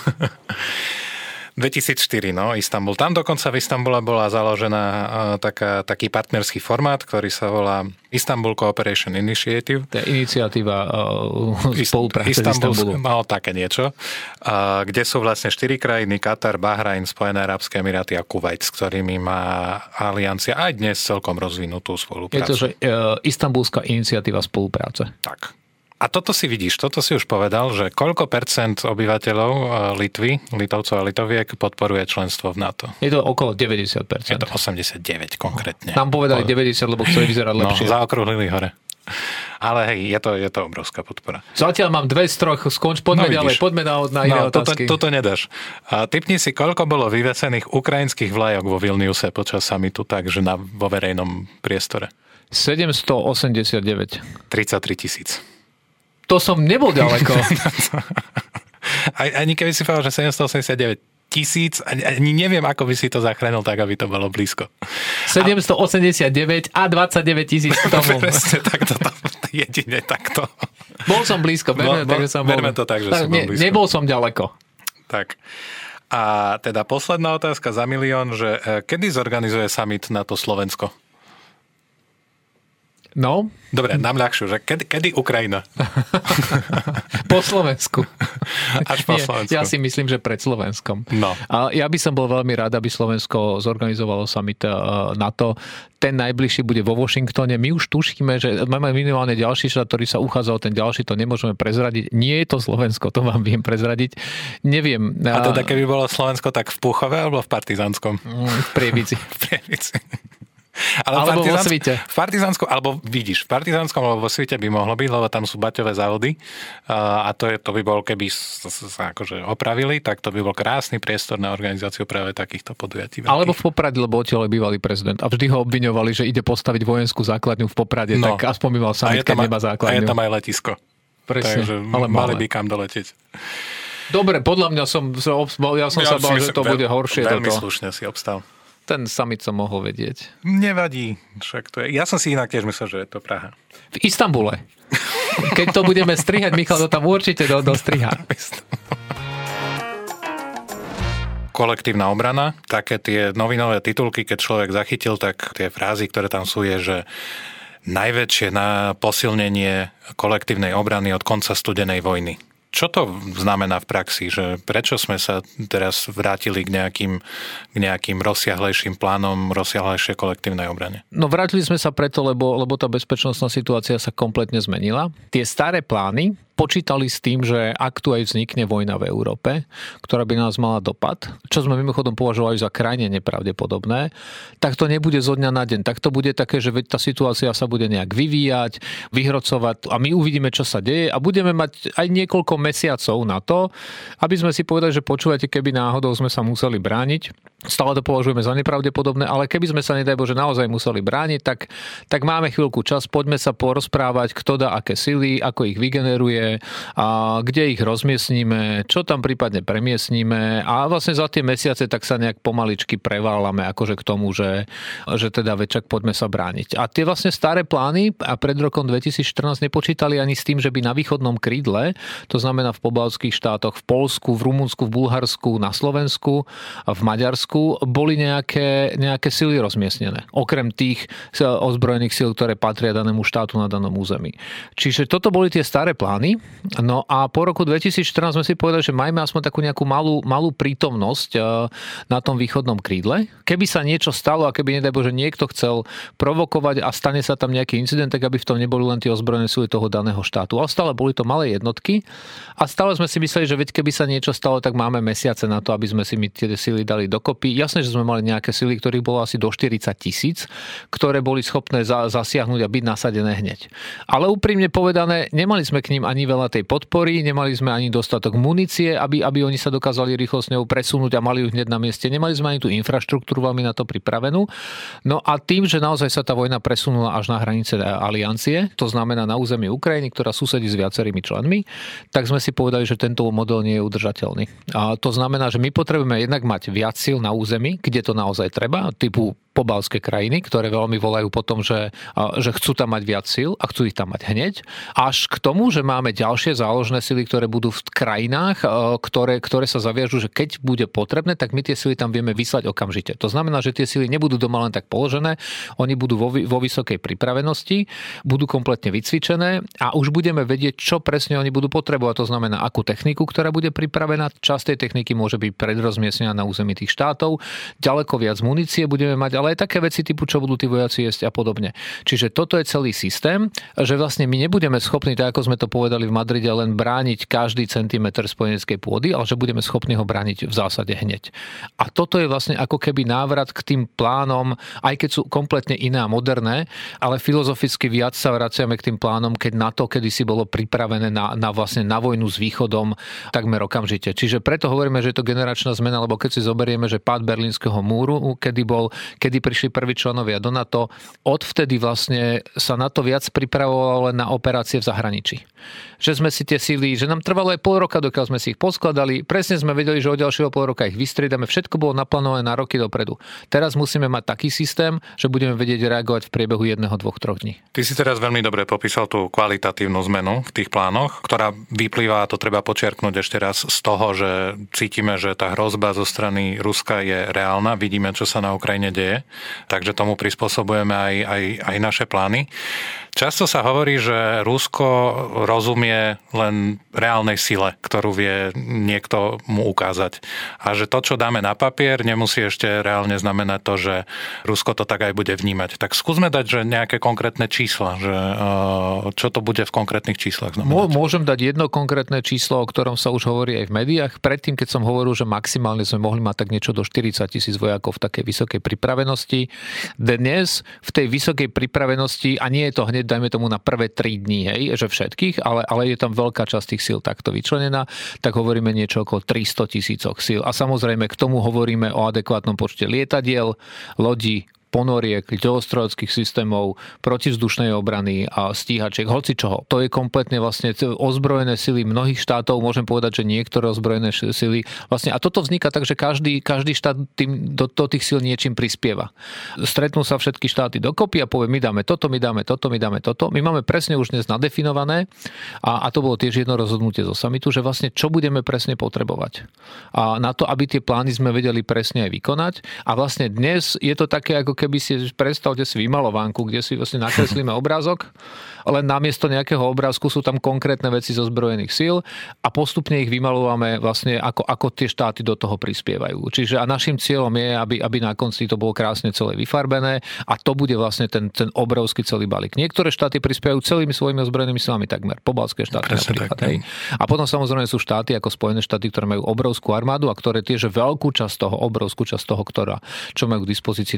Speaker 2: dvetisícštyri, no, Istanbul. Tam dokonca v Istanbule bola založená uh, taká, taký partnerský formát, ktorý sa volá Istanbul Cooperation Initiative.
Speaker 1: To je iniciatíva uh, spolupráce s Istanbulom.
Speaker 2: No, také niečo. Uh, kde sú vlastne štyri krajiny, Katar, Bahrajn, Spojené arabské emiráty a Kuvajt, s ktorými má aliancia aj dnes celkom rozvinutú spoluprácu.
Speaker 1: Je to, že uh, Istanbulská iniciatíva spolupráce.
Speaker 2: Tak. A toto si vidíš, toto si už povedal, že koľko percent obyvateľov Litvy, Litovcov a Litoviek podporuje členstvo v NATO?
Speaker 1: Je to okolo deväťdesiat percent.
Speaker 2: Je to osemdesiatdeväť konkrétne.
Speaker 1: Nám povedali deväťdesiat, lebo chceli vyzerať lepšie.
Speaker 2: No, zaokrúhlili hore. Ale hej, je to, je to obrovská podpora.
Speaker 1: Zatiaľ mám dve z troch, skonč, poďme no, ďalej, poďme na, na iné
Speaker 2: no,
Speaker 1: otázky.
Speaker 2: No, toto nedáš. A tipni si, koľko bolo vyvesených ukrajinských vlajok vo Vilniuse počas summitu, takže na, vo verejnom priestore?
Speaker 1: sedemstoosemdesiatdeväť.
Speaker 2: tridsaťtri tisíc.
Speaker 1: To som nebol ďaleko.
Speaker 2: Ani keby si povedal, že sedemstoosemdesiatdeväť tisíc, ani neviem, ako by si to zachránil tak, aby to bolo blízko.
Speaker 1: sedemstoosemdesiatdeväť a dvadsaťdeväť tisíc k tomu.
Speaker 2: Presne takto, jedine takto.
Speaker 1: Bol som blízko, berme,
Speaker 2: bol,
Speaker 1: tak, že som bol.
Speaker 2: Berme to tak, že
Speaker 1: tak,
Speaker 2: som
Speaker 1: ne,
Speaker 2: bol blízko.
Speaker 1: Nebol som ďaleko.
Speaker 2: Tak. A teda posledná otázka za milión, že kedy zorganizuje summit na to Slovensko?
Speaker 1: No?
Speaker 2: Dobre, dám ľahšiu, že kedy, kedy Ukrajina?
Speaker 1: Po Slovensku.
Speaker 2: Až po
Speaker 1: Nie,
Speaker 2: Slovensku.
Speaker 1: ja si myslím, že pred Slovenskom.
Speaker 2: No.
Speaker 1: A ja by som bol veľmi rád, aby Slovensko zorganizovalo summit NATO. Ten najbližší bude vo Washingtone. My už tušíme, že máme minimálne ďalší štát, ktorý sa uchádza o ten ďalší, to nemôžeme prezradiť. Nie je to Slovensko, to vám viem prezradiť. Neviem.
Speaker 2: A teda keby bolo Slovensko, tak v Púchove alebo v Partizánskom?
Speaker 1: V Prievidzi.
Speaker 2: V Prievidzi.
Speaker 1: Ale alebo vo Svite.
Speaker 2: V Partizánskom, alebo vidíš, v Partizánskom alebo vo Svite by mohlo byť, lebo tam sú baťové závody a to, je, to by bol, keby sa akože opravili, tak to by bol krásny priestor na organizáciu práve takýchto podujatí.
Speaker 1: Alebo v Poprade, lebo odtiaľ je bývalý prezident a vždy ho obviňovali, že ide postaviť vojenskú základňu v Poprade, no, tak aspoň by mal summit, keď nemá základňu.
Speaker 2: A je tam aj letisko.
Speaker 1: Presne,
Speaker 2: takže
Speaker 1: ale
Speaker 2: mali by kam doletieť.
Speaker 1: Dobre, podľa mňa som, ja som ja sa bál, že to bude horšie.
Speaker 2: Veľmi
Speaker 1: toto.
Speaker 2: slušne si obstal.
Speaker 1: Ten summit som mohol vedieť.
Speaker 2: Nevadí, však to je. Ja som si inak tiež myslel, že je to Praha.
Speaker 1: V Istanbule. Keď to budeme strihať, Michal to tam určite do, dostriha.
Speaker 2: Kolektívna obrana, také tie novinové titulky, keď človek zachytil, tak tie frázy, ktoré tam sú, je, že najväčšie na posilnenie kolektívnej obrany od konca studenej vojny. Čo to znamená v praxi? Že prečo sme sa teraz vrátili k nejakým, k nejakým rozsiahlejším plánom, rozsiahlejšej kolektívnej obrane?
Speaker 1: No vrátili sme sa preto, lebo, lebo tá bezpečnostná situácia sa kompletne zmenila. Tie staré plány počítali s tým, že ak tu aj vznikne vojna v Európe, ktorá by nás mala dopad, čo sme mimochodom považovali za krajne nepravdepodobné, tak to nebude zo dňa na deň. Tak to bude také, že tá situácia sa bude nejak vyvíjať, vyhrocovať a my uvidíme, čo sa deje a budeme mať aj niekoľko mesiacov na to, aby sme si povedali, že počúvate, keby náhodou sme sa museli brániť. Stále to považujeme za nepravdepodobné, ale keby sme sa, nedaj Bože, naozaj museli brániť, tak, tak máme chvíľku čas, poďme sa porozprávať, kto dá aké sily, ako ich vygeneruje, bude, a kde ich rozmiestnime, čo tam prípadne premiestníme a vlastne za tie mesiace tak sa nejak pomaličky preváľame akože k tomu, že, že teda večak poďme sa brániť. A tie vlastne staré plány a pred rokom dvetisícštrnásť nepočítali ani s tým, že by na východnom krídle, to znamená v pobaltských štátoch, v Poľsku, v Rumunsku, v Bulharsku, na Slovensku a v Maďarsku boli nejaké, nejaké sily rozmiestnené. Okrem tých ozbrojených síl, ktoré patria danému štátu na danom území. Čiže toto boli tie staré plány. No a po roku dvetisícštrnásť sme si povedali, že majme aspoň takú nejakú malú, malú prítomnosť na tom východnom krídle. Keby sa niečo stalo a keby, nedaj Bože, niekto chcel provokovať a stane sa tam nejaký incident, tak aby v tom neboli len tie ozbrojené sily toho daného štátu. Ale stále boli to malé jednotky a stále sme si mysleli, že veď keby sa niečo stalo, tak máme mesiace na to, aby sme si my tie sily dali dokopy. Jasné, že sme mali nejaké sily, ktorých bolo asi do štyridsať tisíc, ktoré boli schopné za, zasiahnuť a byť nasadené hneď. Ale úprimne povedané, nemali sme k ním ani veľa tej podpory, nemali sme ani dostatok munície, aby, aby oni sa dokázali rýchlo s ňou presunúť a mali ju hneď na mieste. Nemali sme ani tú infraštruktúru veľmi na to pripravenú. No a tým, že naozaj sa tá vojna presunula až na hranice aliancie, to znamená na území Ukrajiny, ktorá susedí s viacerými členmi, tak sme si povedali, že tento model nie je udržateľný. A to znamená, že my potrebujeme jednak mať viac síl na území, kde to naozaj treba, typu pobaltské krajiny, ktoré veľmi volajú potom, že, že chcú tam mať viac síl a chcú ich tam mať hneď. Až k tomu, že máme ďalšie záložné síly, ktoré budú v krajinách, ktoré, ktoré sa zaviažú, že keď bude potrebné, tak my tie síly tam vieme vyslať okamžite. To znamená, že tie síly nebudú doma len tak položené, oni budú vo, vo vysokej pripravenosti, budú kompletne vycvičené a už budeme vedieť, čo presne oni budú potrebovať. To znamená, akú techniku, ktorá bude pripravená. Časť tej techniky môže byť predrozmiestnená na území tých štátov. Ďaleko viac munície budeme mať, ale aj také veci typu, čo budú tí vojaci jesť a podobne. Čiže toto je celý systém, že vlastne my nebudeme schopní, tak ako sme to povedali v Madride, len brániť každý centimeter spojeneckej pôdy, ale že budeme schopní ho brániť v zásade hneď. A toto je vlastne ako keby návrat k tým plánom, aj keď sú kompletne iné a moderné, ale filozoficky viac sa vraciame k tým plánom, keď na to, kedy si bolo pripravené na, na vlastne na vojnu s východom takmer okamžite. Čiže preto hovoríme, že je to generačná zmena, lebo keď si zoberieme, že pád Berlínskeho múru, kedy bol, kedy prišli prví členovia do NATO, odvtedy vlastne sa na to viac pripravovalo len na operácie v zahraničí. Že sme si tie síly, že nám trvalo aj pol roka, dokiaľ sme si ich poskladali, presne sme vedeli, že od ďalšieho pol roka ich vystriedame, všetko bolo naplánované na roky dopredu. Teraz musíme mať taký systém, že budeme vedieť reagovať v priebehu jedného, dvoch, troch dní.
Speaker 2: Ty si teraz veľmi dobre popísal tú kvalitatívnu zmenu v tých plánoch, ktorá vyplýva, a to treba počiarknúť ešte raz, z toho, že cítime, že tá hrozba zo strany Ruska je reálna, vidíme, čo sa na Ukrajine deje, takže tomu prispôsobujeme aj, aj, aj naše plány. Často sa hovorí, že Rusko rozumie len reálnej sile, ktorú vie niekto mu ukázať. A že to, čo dáme na papier, nemusí ešte reálne znamenať to, že Rusko to tak aj bude vnímať. Tak skúsme dať, že nejaké konkrétne čísla, že čo to bude v konkrétnych číslach znamenať.
Speaker 1: Môžem dať jedno konkrétne číslo, o ktorom sa už hovorí aj v médiách. Predtým, keď som hovoril, že maximálne sme mohli mať tak niečo do štyridsať tisíc vojakov v takej vysokej pripravenosti. Dnes v tej vysokej pripravenosti, a nie je to hneď, dajme tomu na prvé tri dní, hej, že všetkých, ale, ale je tam veľká časť tých síl takto vyčlenená, tak hovoríme niečo okolo tristo tisícoch síl. A samozrejme k tomu hovoríme o adekvátnom počte lietadiel, lodí, ponoriek, delostrojovských systémov, protivzdušnej obrany a stíhačiek, hoci čoho. To je kompletne vlastne ozbrojené sily mnohých štátov, môžem povedať, že niektoré ozbrojené sily vlastne, a toto vzniká tak, že každý, každý štát tým, do, do tých síl niečím prispieva. Stretnú sa všetky štáty dokopy a povie, my dáme toto, my dáme toto, my dáme toto. My máme presne už dnes nadefinované a, a to bolo tiež jedno rozhodnutie zo samitu, že vlastne čo budeme presne potrebovať. A na to, aby tie plány sme vedeli presne aj vykonať. A vlastne dnes je to také, ako keby si predstavte si vymalovánku, kde si vlastne nakreslíme obrázok, len namiesto nejakého obrázku sú tam konkrétne veci zo zbrojených síl a postupne ich vymalovame vlastne ako, ako tie štáty do toho prispievajú. Čiže a našim cieľom je, aby, aby na konci to bolo krásne celé vyfarbené a to bude vlastne ten, ten obrovský celý balík. Niektoré štáty prispievajú celými svojimi ozbrojenými silami takmer, pobaltské štáty napríklad. Hej. A potom samozrejme sú štáty ako Spojené štáty, ktoré majú obrovskú armádu a ktoré tiež veľkú časť toho, obrovskú časť toho, ktorá, čo majú k dispozícii, tak dávajú k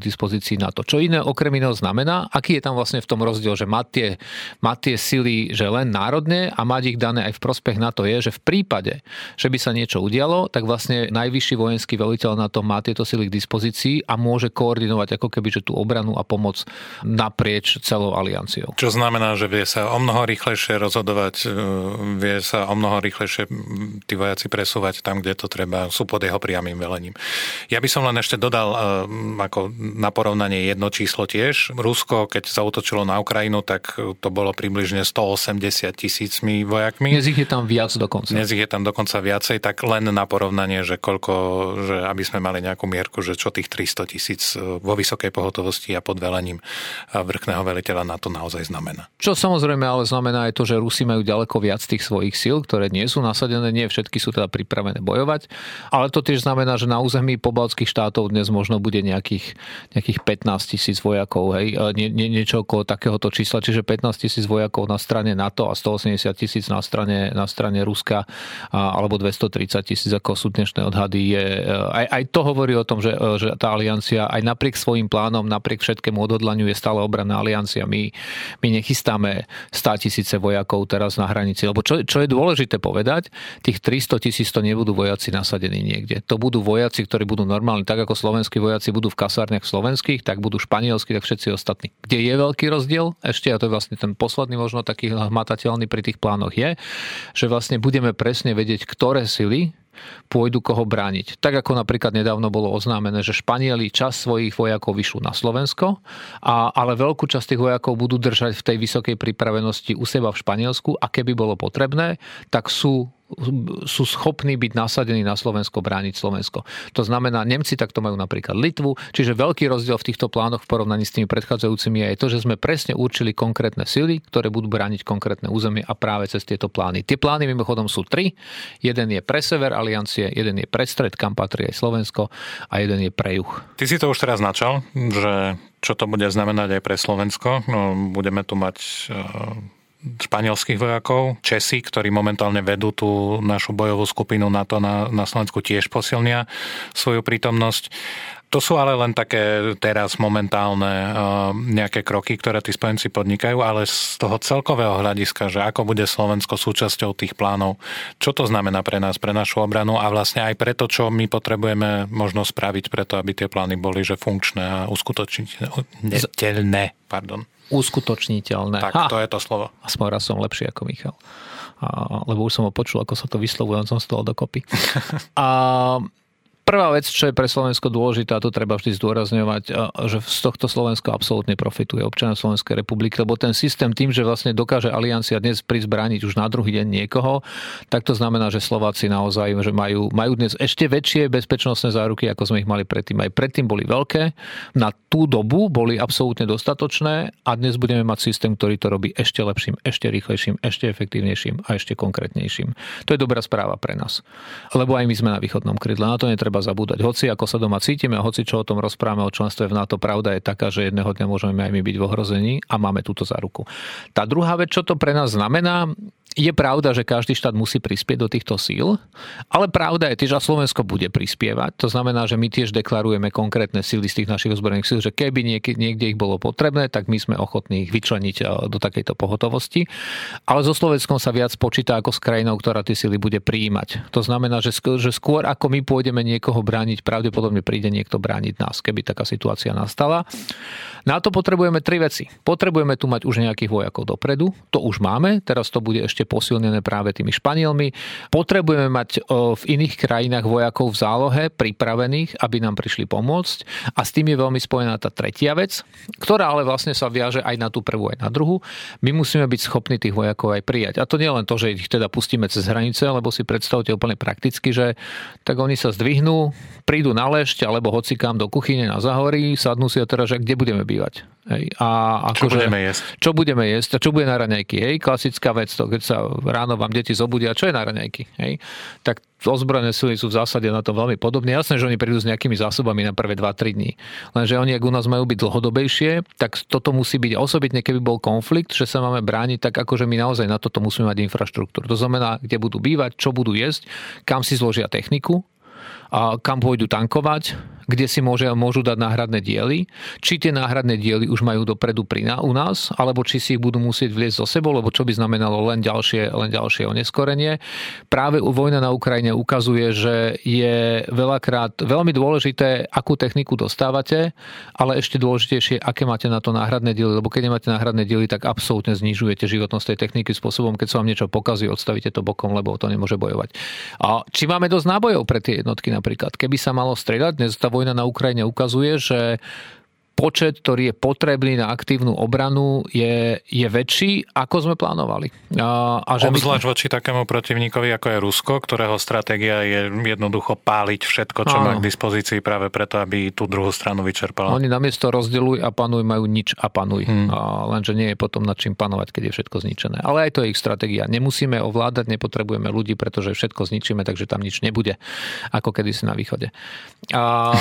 Speaker 1: k dispozícii NATO. Čo iné okrem iného znamená, aký je tam vlastne v tom rozdiel, že mať tie, mať tie sily, že len národne a mať ich dané aj v prospech NATO je, že v prípade, že by sa niečo udialo, tak vlastne najvyšší vojenský veliteľ NATO má tieto sily k dispozícii a môže koordinovať ako keby že tú obranu a pomoc naprieč celou alianciou.
Speaker 2: Čo znamená, že vie sa o mnoho rýchlejšie rozhodovať, vie sa o mnoho rýchlejšie tí vojaci presúvať tam, kde to treba, sú pod jeho priamym velením. Ja by som len ešte dodal ako na porovnanie jedno číslo tiež. Rusko, keď zaútočilo na Ukrajinu, tak to bolo približne stoosemdesiat tisícmi vojakmi.
Speaker 1: Dnes ich je tam viac dokonca.
Speaker 2: Dnes ich je tam dokonca viacej, tak len na porovnanie, že koľko, že aby sme mali nejakú mierku, že čo tých tristo tisíc vo vysokej pohotovosti a pod velením vrchného veliteľa na to naozaj znamená.
Speaker 1: Čo samozrejme ale znamená aj to, že Rusi majú ďaleko viac tých svojich síl, ktoré nie sú nasadené, nie všetky sú teda pripravené bojovať, ale to tiež znamená, že na území pobaltských štátov dnes možno bude nejakých, nejakých pätnásť tisíc vojakov, hej, nie, nie, niečo okolo takéhoto čísla, čiže pätnásť tisíc vojakov na strane NATO a stoosemdesiat tisíc na strane, na strane Ruska, alebo dvestotridsať tisíc, ako sú dnešné odhady. Je, aj, aj to hovorí o tom, že, že tá aliancia aj napriek svojim plánom, napriek všetkému odhodlaniu je stále obranná aliancia. My, my nechystáme sto tisíce vojakov teraz na hranici, lebo čo, čo je dôležité povedať, tých tristo tisíc to nebudú vojaci nasadení niekde. To budú vojaci, ktorí budú normálni, tak ako slovenskí vojaci budú v kasárniach slovenských, tak budú španielskí, tak všetci ostatní. Kde je veľký rozdiel? Ešte, a to je vlastne ten posledný možno taký hmatateľný pri tých plánoch je, že vlastne budeme presne vedieť, ktoré sily pôjdu koho brániť. Tak ako napríklad nedávno bolo oznámené, že Španieli časť svojich vojakov vyšľú na Slovensko, a, ale veľkú časť tých vojakov budú držať v tej vysokej pripravenosti u seba v Španielsku a keby bolo potrebné, tak sú sú schopní byť nasadení na Slovensko, brániť Slovensko. To znamená, Nemci takto majú napríklad Litvu, čiže veľký rozdiel v týchto plánoch v porovnaní s tými predchádzajúcimi je to, že sme presne určili konkrétne sily, ktoré budú brániť konkrétne územie a práve cez tieto plány. Tie plány mimochodom sú tri. Jeden je pre sever aliancie, jeden je pre stred, kam patrí aj Slovensko, a jeden je pre juh.
Speaker 2: Ty si to už teraz načal, že čo to bude znamenať aj pre Slovensko. No, budeme tu mať španielských vojakov, Česi, ktorí momentálne vedú tú našu bojovú skupinu NATO na, na Slovensku, tiež posilnia svoju prítomnosť. To sú ale len také teraz momentálne uh, nejaké kroky, ktoré tí spojenci podnikajú, ale z toho celkového hľadiska, že ako bude Slovensko súčasťou tých plánov, čo to znamená pre nás, pre našu obranu a vlastne aj pre to, čo my potrebujeme možno spraviť preto, aby tie plány boli že funkčné a uskutočniteľné. Pardon.
Speaker 1: Uskutočniteľné.
Speaker 2: Tak, ha. To je to slovo.
Speaker 1: Aspoň raz som lepší ako Michal. A, lebo už som ho počul, ako sa to vyslovuje, on som z toho dokopy. A prvá vec, čo je pre Slovensko dôležitá, to treba vždy zdôrazňovať, že z tohto Slovensko absolútne profituje občania Slovenskej republiky, lebo ten systém tým, že vlastne dokáže aliancia dnes prísť brániť už na druhý deň niekoho, tak to znamená, že Slováci naozaj že majú, majú dnes ešte väčšie bezpečnostné záruky, ako sme ich mali predtým. Aj predtým boli veľké, na tú dobu boli absolútne dostatočné a dnes budeme mať systém, ktorý to robí ešte lepším, ešte rýchlejším, ešte efektívnejším a ešte konkrétnejším. To je dobrá správa pre nás. Lebo aj my sme na východnom krydle, na to netreba zabúdať. Hoci ako sa doma cítime a hoci čo o tom rozprávame o členstve v NATO, pravda je taká, že jedného dňa môžeme aj my byť v ohrození a máme túto záruku. Tá druhá vec, čo to pre nás znamená, je pravda, že každý štát musí prispieť do týchto síl, ale pravda je tiež, že Slovensko bude prispievať. To znamená, že my tiež deklarujeme konkrétne síly z tých našich ozbrojených síl, že keby niekde, niekde ich bolo potrebné, tak my sme ochotní ich vyčleniť do takejto pohotovosti. Ale so Slovenskom sa viac počíta ako s krajinou, ktorá tie síly bude prijímať. To znamená, že skôr, že skôr ako my pôjdeme niekoho brániť, pravdepodobne príde niekto brániť nás, keby taká situácia nastala. Na to potrebujeme tri veci. Potrebujeme tu mať už nejakých vojakov dopredu, to už máme, teraz to bude ešte posilnené práve tými Španielmi. Potrebujeme mať v iných krajinách vojakov v zálohe pripravených, aby nám prišli pomôcť. A s tým je veľmi spojená tá tretia vec, ktorá ale vlastne sa viaže aj na tú prvú, aj na druhú. My musíme byť schopní tých vojakov aj prijať. A to nie len to, že ich teda pustíme cez hranice, lebo si predstavte úplne prakticky, že tak oni sa zdvihnú, prídu na lešť alebo hocikám do kuchyne na Zahorí, sadnú si a teraz, že kde budeme bývať. Hej. A ako,
Speaker 2: čo budeme jesť?
Speaker 1: Čo budeme jesť? A čo bude na raňajky? Hej. Klasická vec, to, keď sa ráno vám deti zobudia, čo je na raňajky? Hej. Tak ozbrojené sily sú v zásade na to veľmi podobné. Jasné, že oni prídu s nejakými zásobami na prvé dva tri dní. Lenže oni, ak u nás majú byť dlhodobejšie, tak toto musí byť osobitne, keby bol konflikt, že sa máme brániť, tak akože my naozaj na toto musíme mať infraštruktúru. To znamená, kde budú bývať, čo budú jesť, kam si zložia techniku, a kam pôjdu tankovať, kde si môže, môžu dať náhradné diely. Či tie náhradné diely už majú dopredu pri na, u nás, alebo či si ich budú musieť vliesť so sebou, lebo čo by znamenalo len ďalšie, len ďalšie oneskorenie. Práve vojna na Ukrajine ukazuje, že je veľakrát veľmi dôležité, akú techniku dostávate, ale ešte dôležitejšie, aké máte na to náhradné diely, lebo keď nemáte náhradné diely, tak absolútne znižujete životnosť tej techniky spôsobom, keď sa vám niečo pokazí, odstavíte to bokom, lebo to nemôže bojovať. A či máme dosť nábojov pre tie jednotky napríklad? Keby sa malo strieľať, dnes tá vojna na Ukrajine ukazuje, že počet, ktorý je potrebný na aktívnu obranu, je, je väčší, ako sme plánovali. A, a že
Speaker 2: Obzvlášť
Speaker 1: my...
Speaker 2: voči takému protivníkovi, ako je Rusko, ktorého stratégia je jednoducho páliť všetko, čo Áno. má k dispozícii práve preto, aby tú druhú stranu vyčerpala.
Speaker 1: Oni namiesto rozdeľuj a panuj majú nič a panuj. Hmm. A lenže nie je potom nad čím panovať, keď je všetko zničené. Ale aj to je ich stratégia. Nemusíme ovládať, nepotrebujeme ľudí, pretože všetko zničíme, takže tam nič nebude, ako kedysi na východe. A...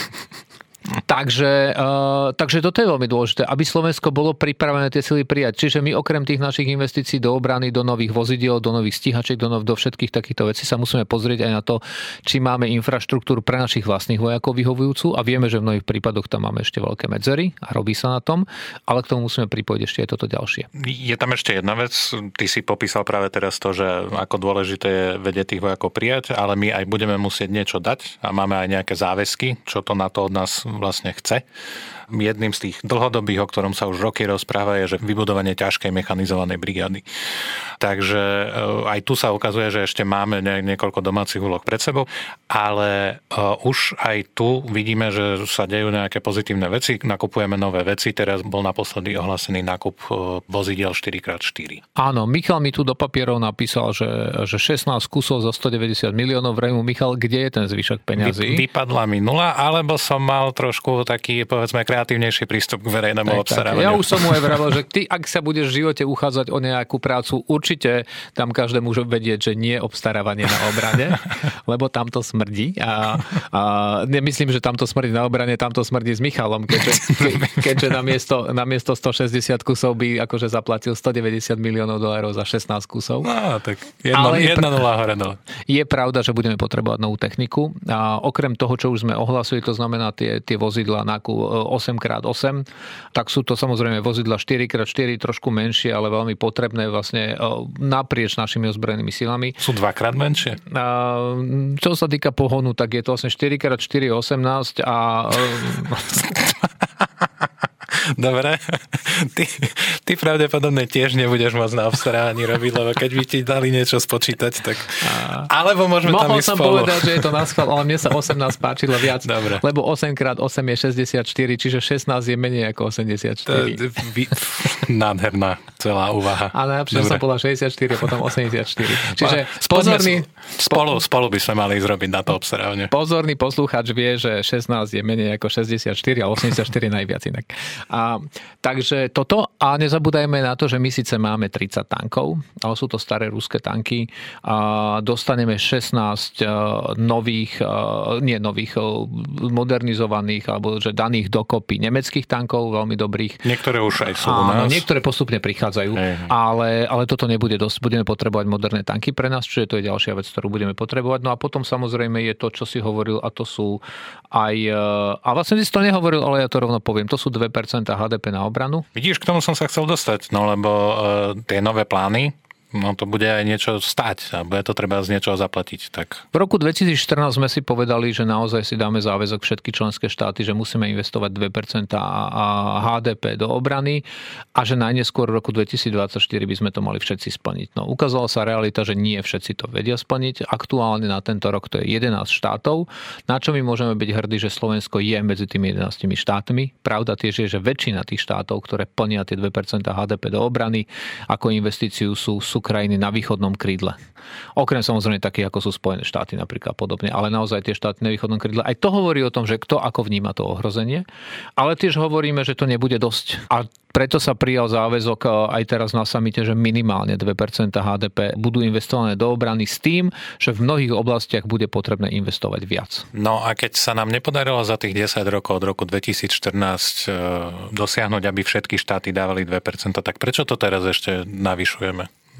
Speaker 1: Takže, uh, takže toto je veľmi dôležité, aby Slovensko bolo pripravené tie sily prijať. Čiže my okrem tých našich investícií do obrany, do nových vozidiel, do nových stíhačiek, do, nov, do všetkých takýchto vecí sa musíme pozrieť aj na to, či máme infraštruktúru pre našich vlastných vojakov vyhovujúcu a vieme, že v mnohých prípadoch tam máme ešte veľké medzery a robí sa na tom, ale k tomu musíme pripojiť ešte aj toto ďalšie.
Speaker 2: Je tam ešte jedna vec, ty si popísal práve teraz to, že ako dôležité je vedieť tých vojakov prijať, ale my aj budeme musieť niečo dať a máme aj nejaké záväzky, čo to na to od nás vlastne chce. Jedným z tých dlhodobých, o ktorom sa už roky rozpráva, je, že vybudovanie ťažkej mechanizovanej brigády. Takže aj tu sa ukazuje, že ešte máme niekoľko domácich úloh pred sebou, ale už aj tu vidíme, že sa dejú nejaké pozitívne veci, nakupujeme nové veci, teraz bol naposledy ohlásený nákup vozidiel štyri krát štyri.
Speaker 1: Áno, Michal mi tu do papierov napísal, že, že šestnásť kusov za stodeväťdesiat miliónov. Vrejmu, Michal, kde je ten zvyšok peňazí?
Speaker 2: Vy, vypadla mi nula, alebo som mal trošku taký, povedzme, kreatívnejší prístup k verejnému tak, obstarávaniu.
Speaker 1: Tak. Ja už som mu aj vravel, že ty, ak sa budeš v živote uchádzať o nejakú prácu, určite tam každému môže vedieť, že nie je obstarávanie na obrane, lebo tam to smrdí. A, a nemyslím, že tam to smrdí na obrane, tam to smrdí s Michalom, keďže, ke, keďže namiesto, namiesto stošesťdesiat kusov by akože zaplatil stodeväťdesiat miliónov dolárov za šestnásť kusov.
Speaker 2: No, tak jedna, jedna nula hore dole.
Speaker 1: Je pravda, že budeme potrebovať novú techniku. A okrem toho, čo už sme ohlasili, to znamená tie, tie vozidlá nákup osem krát osem, tak sú to samozrejme vozidla štyri krát štyri, trošku menšie, ale veľmi potrebné vlastne naprieč našimi ozbrojenými silami.
Speaker 2: Sú dvakrát menšie?
Speaker 1: A, čo sa týka pohonu, tak je to vlastne štyri krát štyri osemnásť a...
Speaker 2: Dobre, ty, ty pravdepodobne tiež nebudeš môcť na obstarávaní robiť, lebo keď by ti dali niečo spočítať, tak... A... Alebo môžeme tam ísť spolu. Mohol som
Speaker 1: povedať, že je to na schvál, ale mne sa osemnásť páčilo viac.
Speaker 2: Dobre.
Speaker 1: Lebo osem krát osem je šesťdesiatštyri, čiže šestnásť je menej ako osemdesiatštyri.
Speaker 2: To, vy, nádherná celá úvaha.
Speaker 1: Ale najlepšie som povedal šesťdesiatštyri, potom osemdesiatštyri. Čiže pozorný...
Speaker 2: Spolu, spolu by sme mali zrobiť na to obstarávanie.
Speaker 1: Pozorný poslucháč vie, že šestnásť je menej ako šesťdesiatštyri a osemdesiatštyri je najviac inak. A, takže toto, a nezabúdajme na to, že my síce máme tridsať tankov, ale sú to staré ruské tanky. A dostaneme šestnásť nových, nie nových, modernizovaných, alebo že daných dokopy nemeckých tankov, veľmi dobrých.
Speaker 2: Niektoré už aj sú u nás.
Speaker 1: Áno, niektoré postupne prichádzajú, ale, ale toto nebude dosť. Budeme potrebovať moderné tanky pre nás, čiže to je ďalšia vec, ktorú budeme potrebovať. No a potom samozrejme je to, čo si hovoril, a to sú aj... A vlastne si to nehovoril, ale ja to rovno poviem. To sú dve percentá há dé pé na obranu.
Speaker 2: Vidíš, k tomu som sa chcel dostať, no lebo e, tie nové plány, no to bude aj niečo stáť a bude to treba z niečoho zaplatiť. Tak.
Speaker 1: V roku dvetisícštrnásť sme si povedali, že naozaj si dáme záväzok všetky členské štáty, že musíme investovať dve percentá há dé pé do obrany a že najneskôr v roku dvetisícdvadsaťštyri by sme to mali všetci splniť. No ukázala sa realita, že nie všetci to vedia splniť. Aktuálne na tento rok to je jedenásť štátov, na čo my môžeme byť hrdí, že Slovensko je medzi tými jedenástimi štátmi. Pravda tiež je, že väčšina tých štátov, ktoré plnia tie dve percentá há dé pé do obrany ako investíciu sú, sú krajiny na východnom krídle. Okrem samozrejme takých, ako sú Spojené štáty napríklad podobne, ale naozaj tie štáty na východnom krídle. Aj to hovorí o tom, že kto ako vníma to ohrozenie, ale tiež hovoríme, že to nebude dosť. A preto sa prijal záväzok aj teraz na samite, že minimálne dve percentá há dé pé budú investované do obrany s tým, že v mnohých oblastiach bude potrebné investovať viac.
Speaker 2: No a keď sa nám nepodarilo za tých desať rokov od roku dvetisícštrnásť dosiahnuť, aby všetky štáty dávali dve percentá, tak prečo to teraz ešte navyšujeme?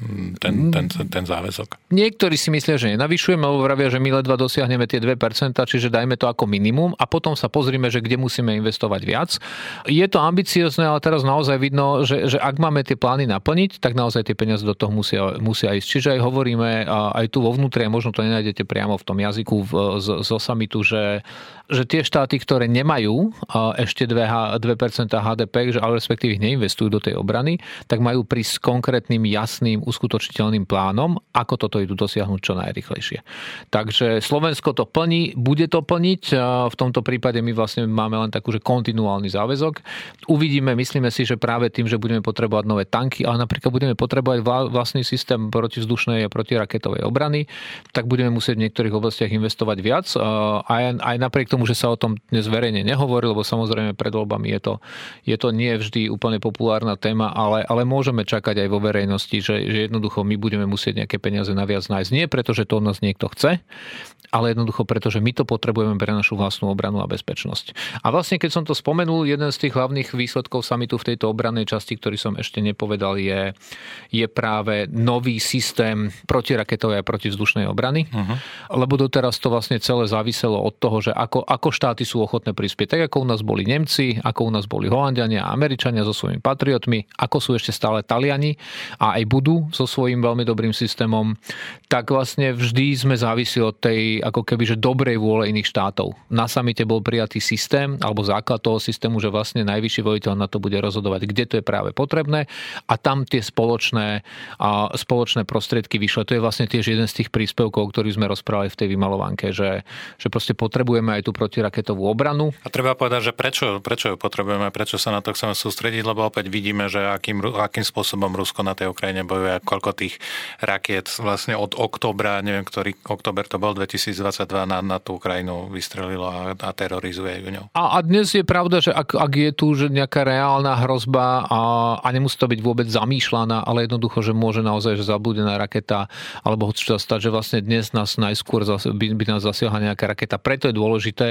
Speaker 2: ten, ten, ten, ten záväzok.
Speaker 1: Niektorí si myslia, že nenavyšujeme, lebo vravia, že my ledva dosiahneme tie dve percentá, čiže dajme to ako minimum a potom sa pozrime, že kde musíme investovať viac. Je to ambiciozne, ale teraz naozaj vidno, že, že ak máme tie plány naplniť, tak naozaj tie peniaze do toho musia, musia ísť. Čiže aj hovoríme aj tu vo vnútri, možno to nenájdete priamo v tom jazyku zo summitu, že, že tie štáty, ktoré nemajú ešte dve percentá há dé pé, ale respektíve ich neinvestujú do tej obrany, tak majú prísť s konkrétnym, jasným, uskutočniteľným plánom, ako toto idú dosiahnuť čo najrýchlejšie. Takže Slovensko to plní, bude to plniť. V tomto prípade my vlastne máme len takú, že kontinuálny záväzok. Uvidíme, myslíme si, že práve tým, že budeme potrebovať nové tanky, ale napríklad budeme potrebovať vlastný systém protivzdušnej a protiraketovej obrany, tak budeme musieť v niektorých oblastiach investovať viac. Aj, aj napriek tomu, že sa o tom dnes verejne nehovorí, lebo samozrejme pred voľbami je to, je to nie vždy úplne populárna téma, ale, ale môžeme čakať aj vo verejnosti, že, že jednoducho my budeme musieť nejaké peniaze naviac nájsť. Nie preto, že to od nás niekto chce, ale jednoducho preto, že my to potrebujeme pre našu vlastnú obranu a bezpečnosť. A vlastne, keď som to spomenul, jeden z tých hlavných výsledkov summitu v tejto obrannej časti, ktorý som ešte nepovedal, je, je práve nový systém protiraketovej a protivzdušnej obrany. Uh-huh. Lebo doteraz to vlastne celé záviselo od toho, že ako, ako štáty sú ochotné prispieť. Tak ako u nás boli Nemci, ako u nás boli Holanďania a Američania so svojimi patriotmi, ako sú ešte stále Taliani a aj budú so svojím veľmi dobrým systémom, tak vlastne vždy sme záviseli od tej ako keby, že dobrej vôle iných štátov. Na samite bol prijatý systém, alebo základ toho systému, že vlastne najvyšší voliteľ na to bude rozhodovať, kde to je práve potrebné a tam tie spoločné, a spoločné prostriedky vyšle. To je vlastne tiež jeden z tých príspevkov, ktorý sme rozprávali v tej vymalovanke, že, že proste potrebujeme aj tú protiraketovú obranu.
Speaker 2: A treba povedať, že prečo, prečo ju potrebujeme, prečo sa na to chceme sústrediť, lebo opäť vidíme, že akým, akým spôsobom Rusko na tej Ukrajine bojuje, koľko tých rakiet vlastne od októbra, neviem, ktorý október to bol dvetisícdvadsaťdva na, na tú Ukrajinu vystrelilo a, a terorizuje ju ňou.
Speaker 1: A, a dnes je pravda, že ak, ak je tu že nejaká reálna hrozba a, a nemusí to byť vôbec zamýšľaná, ale jednoducho, že môže naozaj, že zabúdená raketa, alebo hoci čo stať, že vlastne dnes nás najskôr by, by nás zasiahla nejaká raketa. Preto je dôležité,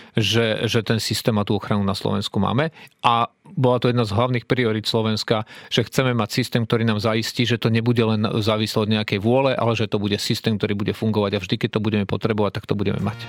Speaker 1: že, že ten systém a tú ochranu na Slovensku máme. A bola to jedna z hlavných priorít Slovenska, že chceme mať systém, ktorý nám zaistí, že to nebude len závislé od nejakej vôle, ale že to bude systém, ktorý bude fungovať a vždy, keď to budeme potrebovať, tak to budeme mať.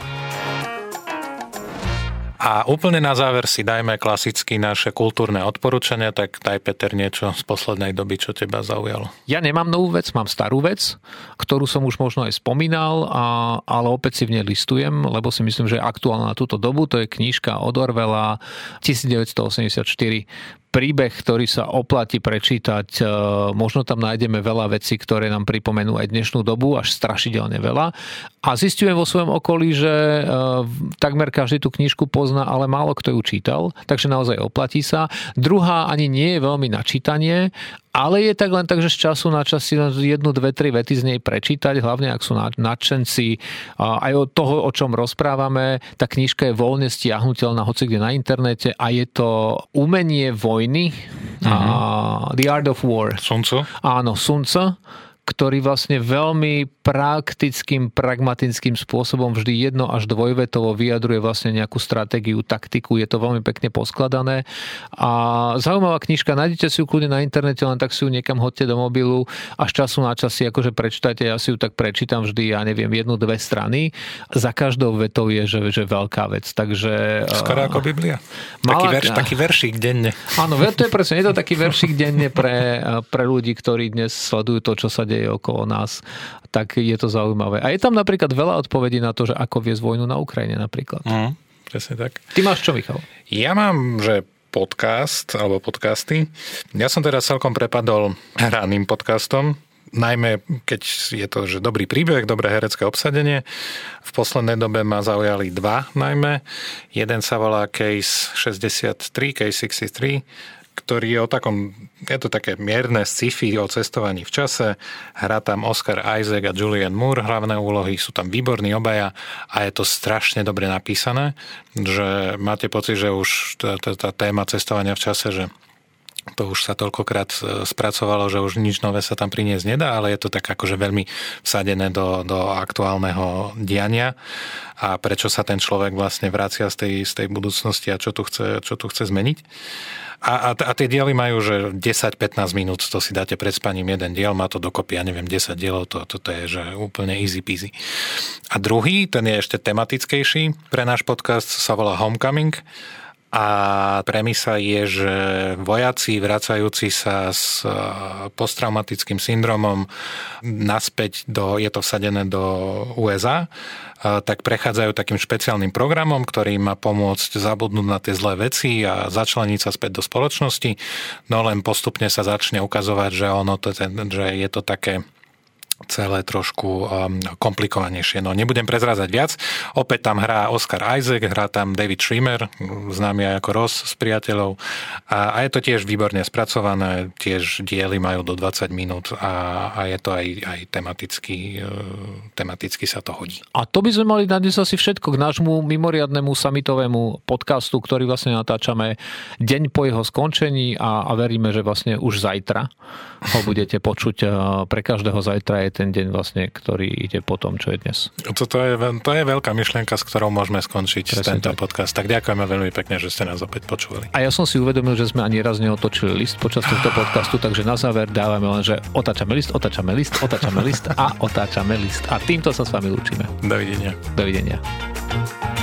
Speaker 2: A úplne na záver si dajme klasicky naše kultúrne odporúčania, tak daj Peter niečo z poslednej doby, čo teba zaujalo.
Speaker 1: Ja nemám novú vec, mám starú vec, ktorú som už možno aj spomínal, a, ale opäť si v nej listujem, lebo si myslím, že je aktuálna na túto dobu. To je knižka od Orwella devätnásťstoosemdesiatštyri. Príbeh, ktorý sa oplatí prečítať. Možno tam nájdeme veľa vecí, ktoré nám pripomenú aj dnešnú dobu, až strašidelne veľa. A zistujem vo svojom okolí, že takmer každý tú knižku pozná, ale málo kto ju čítal, takže naozaj oplatí sa. Druhá ani nie je veľmi na čítanie, ale je tak len tak, že z času na čas si jednu, dve, tri vety z nej prečítať, hlavne ak sú nadšenci aj od toho, o čom rozprávame. Tá knižka je voľne stiahnuteľná hoci kde na internete a je to umenie vojny, mm-hmm. The Art of War.
Speaker 2: Sun Tzu?
Speaker 1: Áno, Sun Tzu, ktorý vlastne veľmi praktickým, pragmatickým spôsobom vždy jedno až dvojvetovo vyjadruje vlastne nejakú stratégiu, taktiku. Je to veľmi pekne poskladané. A zaujímavá knižka, nájdete si ju kľudne na internete, len tak si ju niekam hodte do mobilu a z času na čas si akože prečítate. Ja si ju tak prečítam vždy, ja neviem, jednu, dve strany. Za každou vetou je, že, že veľká vec. Takže,
Speaker 2: skoro ako Biblia. Taký, verš, taký veršík denne.
Speaker 1: Áno, to je presne, je to taký veršík denne pre, pre ľudí, ktorí dnes sledujú to, čo sa deje okolo nás, tak je to zaujímavé. A je tam napríklad veľa odpovedí na to, že ako viesť vojnu na Ukrajine napríklad.
Speaker 2: Mm, presne tak.
Speaker 1: Ty máš čo, Michal?
Speaker 2: Ja mám, že podcast, alebo podcasty. Ja som teraz celkom prepadol hranným podcastom, najmä keď je to že dobrý príbeh, dobré herecké obsadenie. V poslednej dobe ma zaujali dva najmä. Jeden sa volá Case šesťdesiattri, Case šesťdesiattri, ktorý je o takom, je to také mierne sci-fi o cestovaní v čase. Hrá tam Oscar Isaac a Julianne Moore hlavné úlohy, sú tam výborní obaja a je to strašne dobre napísané, že máte pocit, že už tá, tá, tá téma cestovania v čase, že to už sa toľkokrát spracovalo, že už nič nové sa tam priniesť nedá, ale je to tak akože veľmi vsadené do, do aktuálneho diania a prečo sa ten človek vlastne vracia z tej, z tej budúcnosti a čo tu chce, čo tu chce zmeniť. A, a, a tie diely majú, že desať pätnásť minút, to si dáte pred spaním jeden diel, má to dokopy, ja neviem, desať dielov, to, toto je že úplne easy peasy. A druhý, ten je ešte tematickejší, pre náš podcast sa volá Homecoming a premisa je, že vojaci vracajúci sa s posttraumatickým syndromom naspäť do, je to vsadené do ú es á, tak prechádzajú takým špeciálnym programom, ktorý má pomôcť zabudnúť na tie zlé veci a začleniť sa späť do spoločnosti. No len postupne sa začne ukazovať, že ono to, že je to také celé trošku um, komplikovanejšie. No nebudem prezrázať viac. Opäť tam hrá Oscar Isaac, hrá tam David Schwimmer, známy aj ako Ross z Priateľov. A, a je to tiež výborne spracované, tiež diely majú do dvadsať minút a, a je to aj, aj tematicky, tematicky sa to hodí.
Speaker 1: A to by sme mali na dnes asi všetko k nášmu mimoriadnemu sammitovému podcastu, ktorý vlastne natáčame deň po jeho skončení a, a veríme, že vlastne už zajtra ho budete počuť. Pre každého zajtra je ten deň vlastne, ktorý ide po tom, čo je dnes.
Speaker 2: Toto je, to je veľká myšlienka, s ktorou môžeme skončiť Presne tento tak. podcast. Tak ďakujeme veľmi pekne, že ste nás opäť počúvali.
Speaker 1: A ja som si uvedomil, že sme ani raz neotočili list počas tohto podcastu, takže na záver dávame len, že otáčame list, otáčame list, otáčame list a otáčame list. A týmto sa s vami lúčime.
Speaker 2: Dovidenia.
Speaker 1: Dovidenia.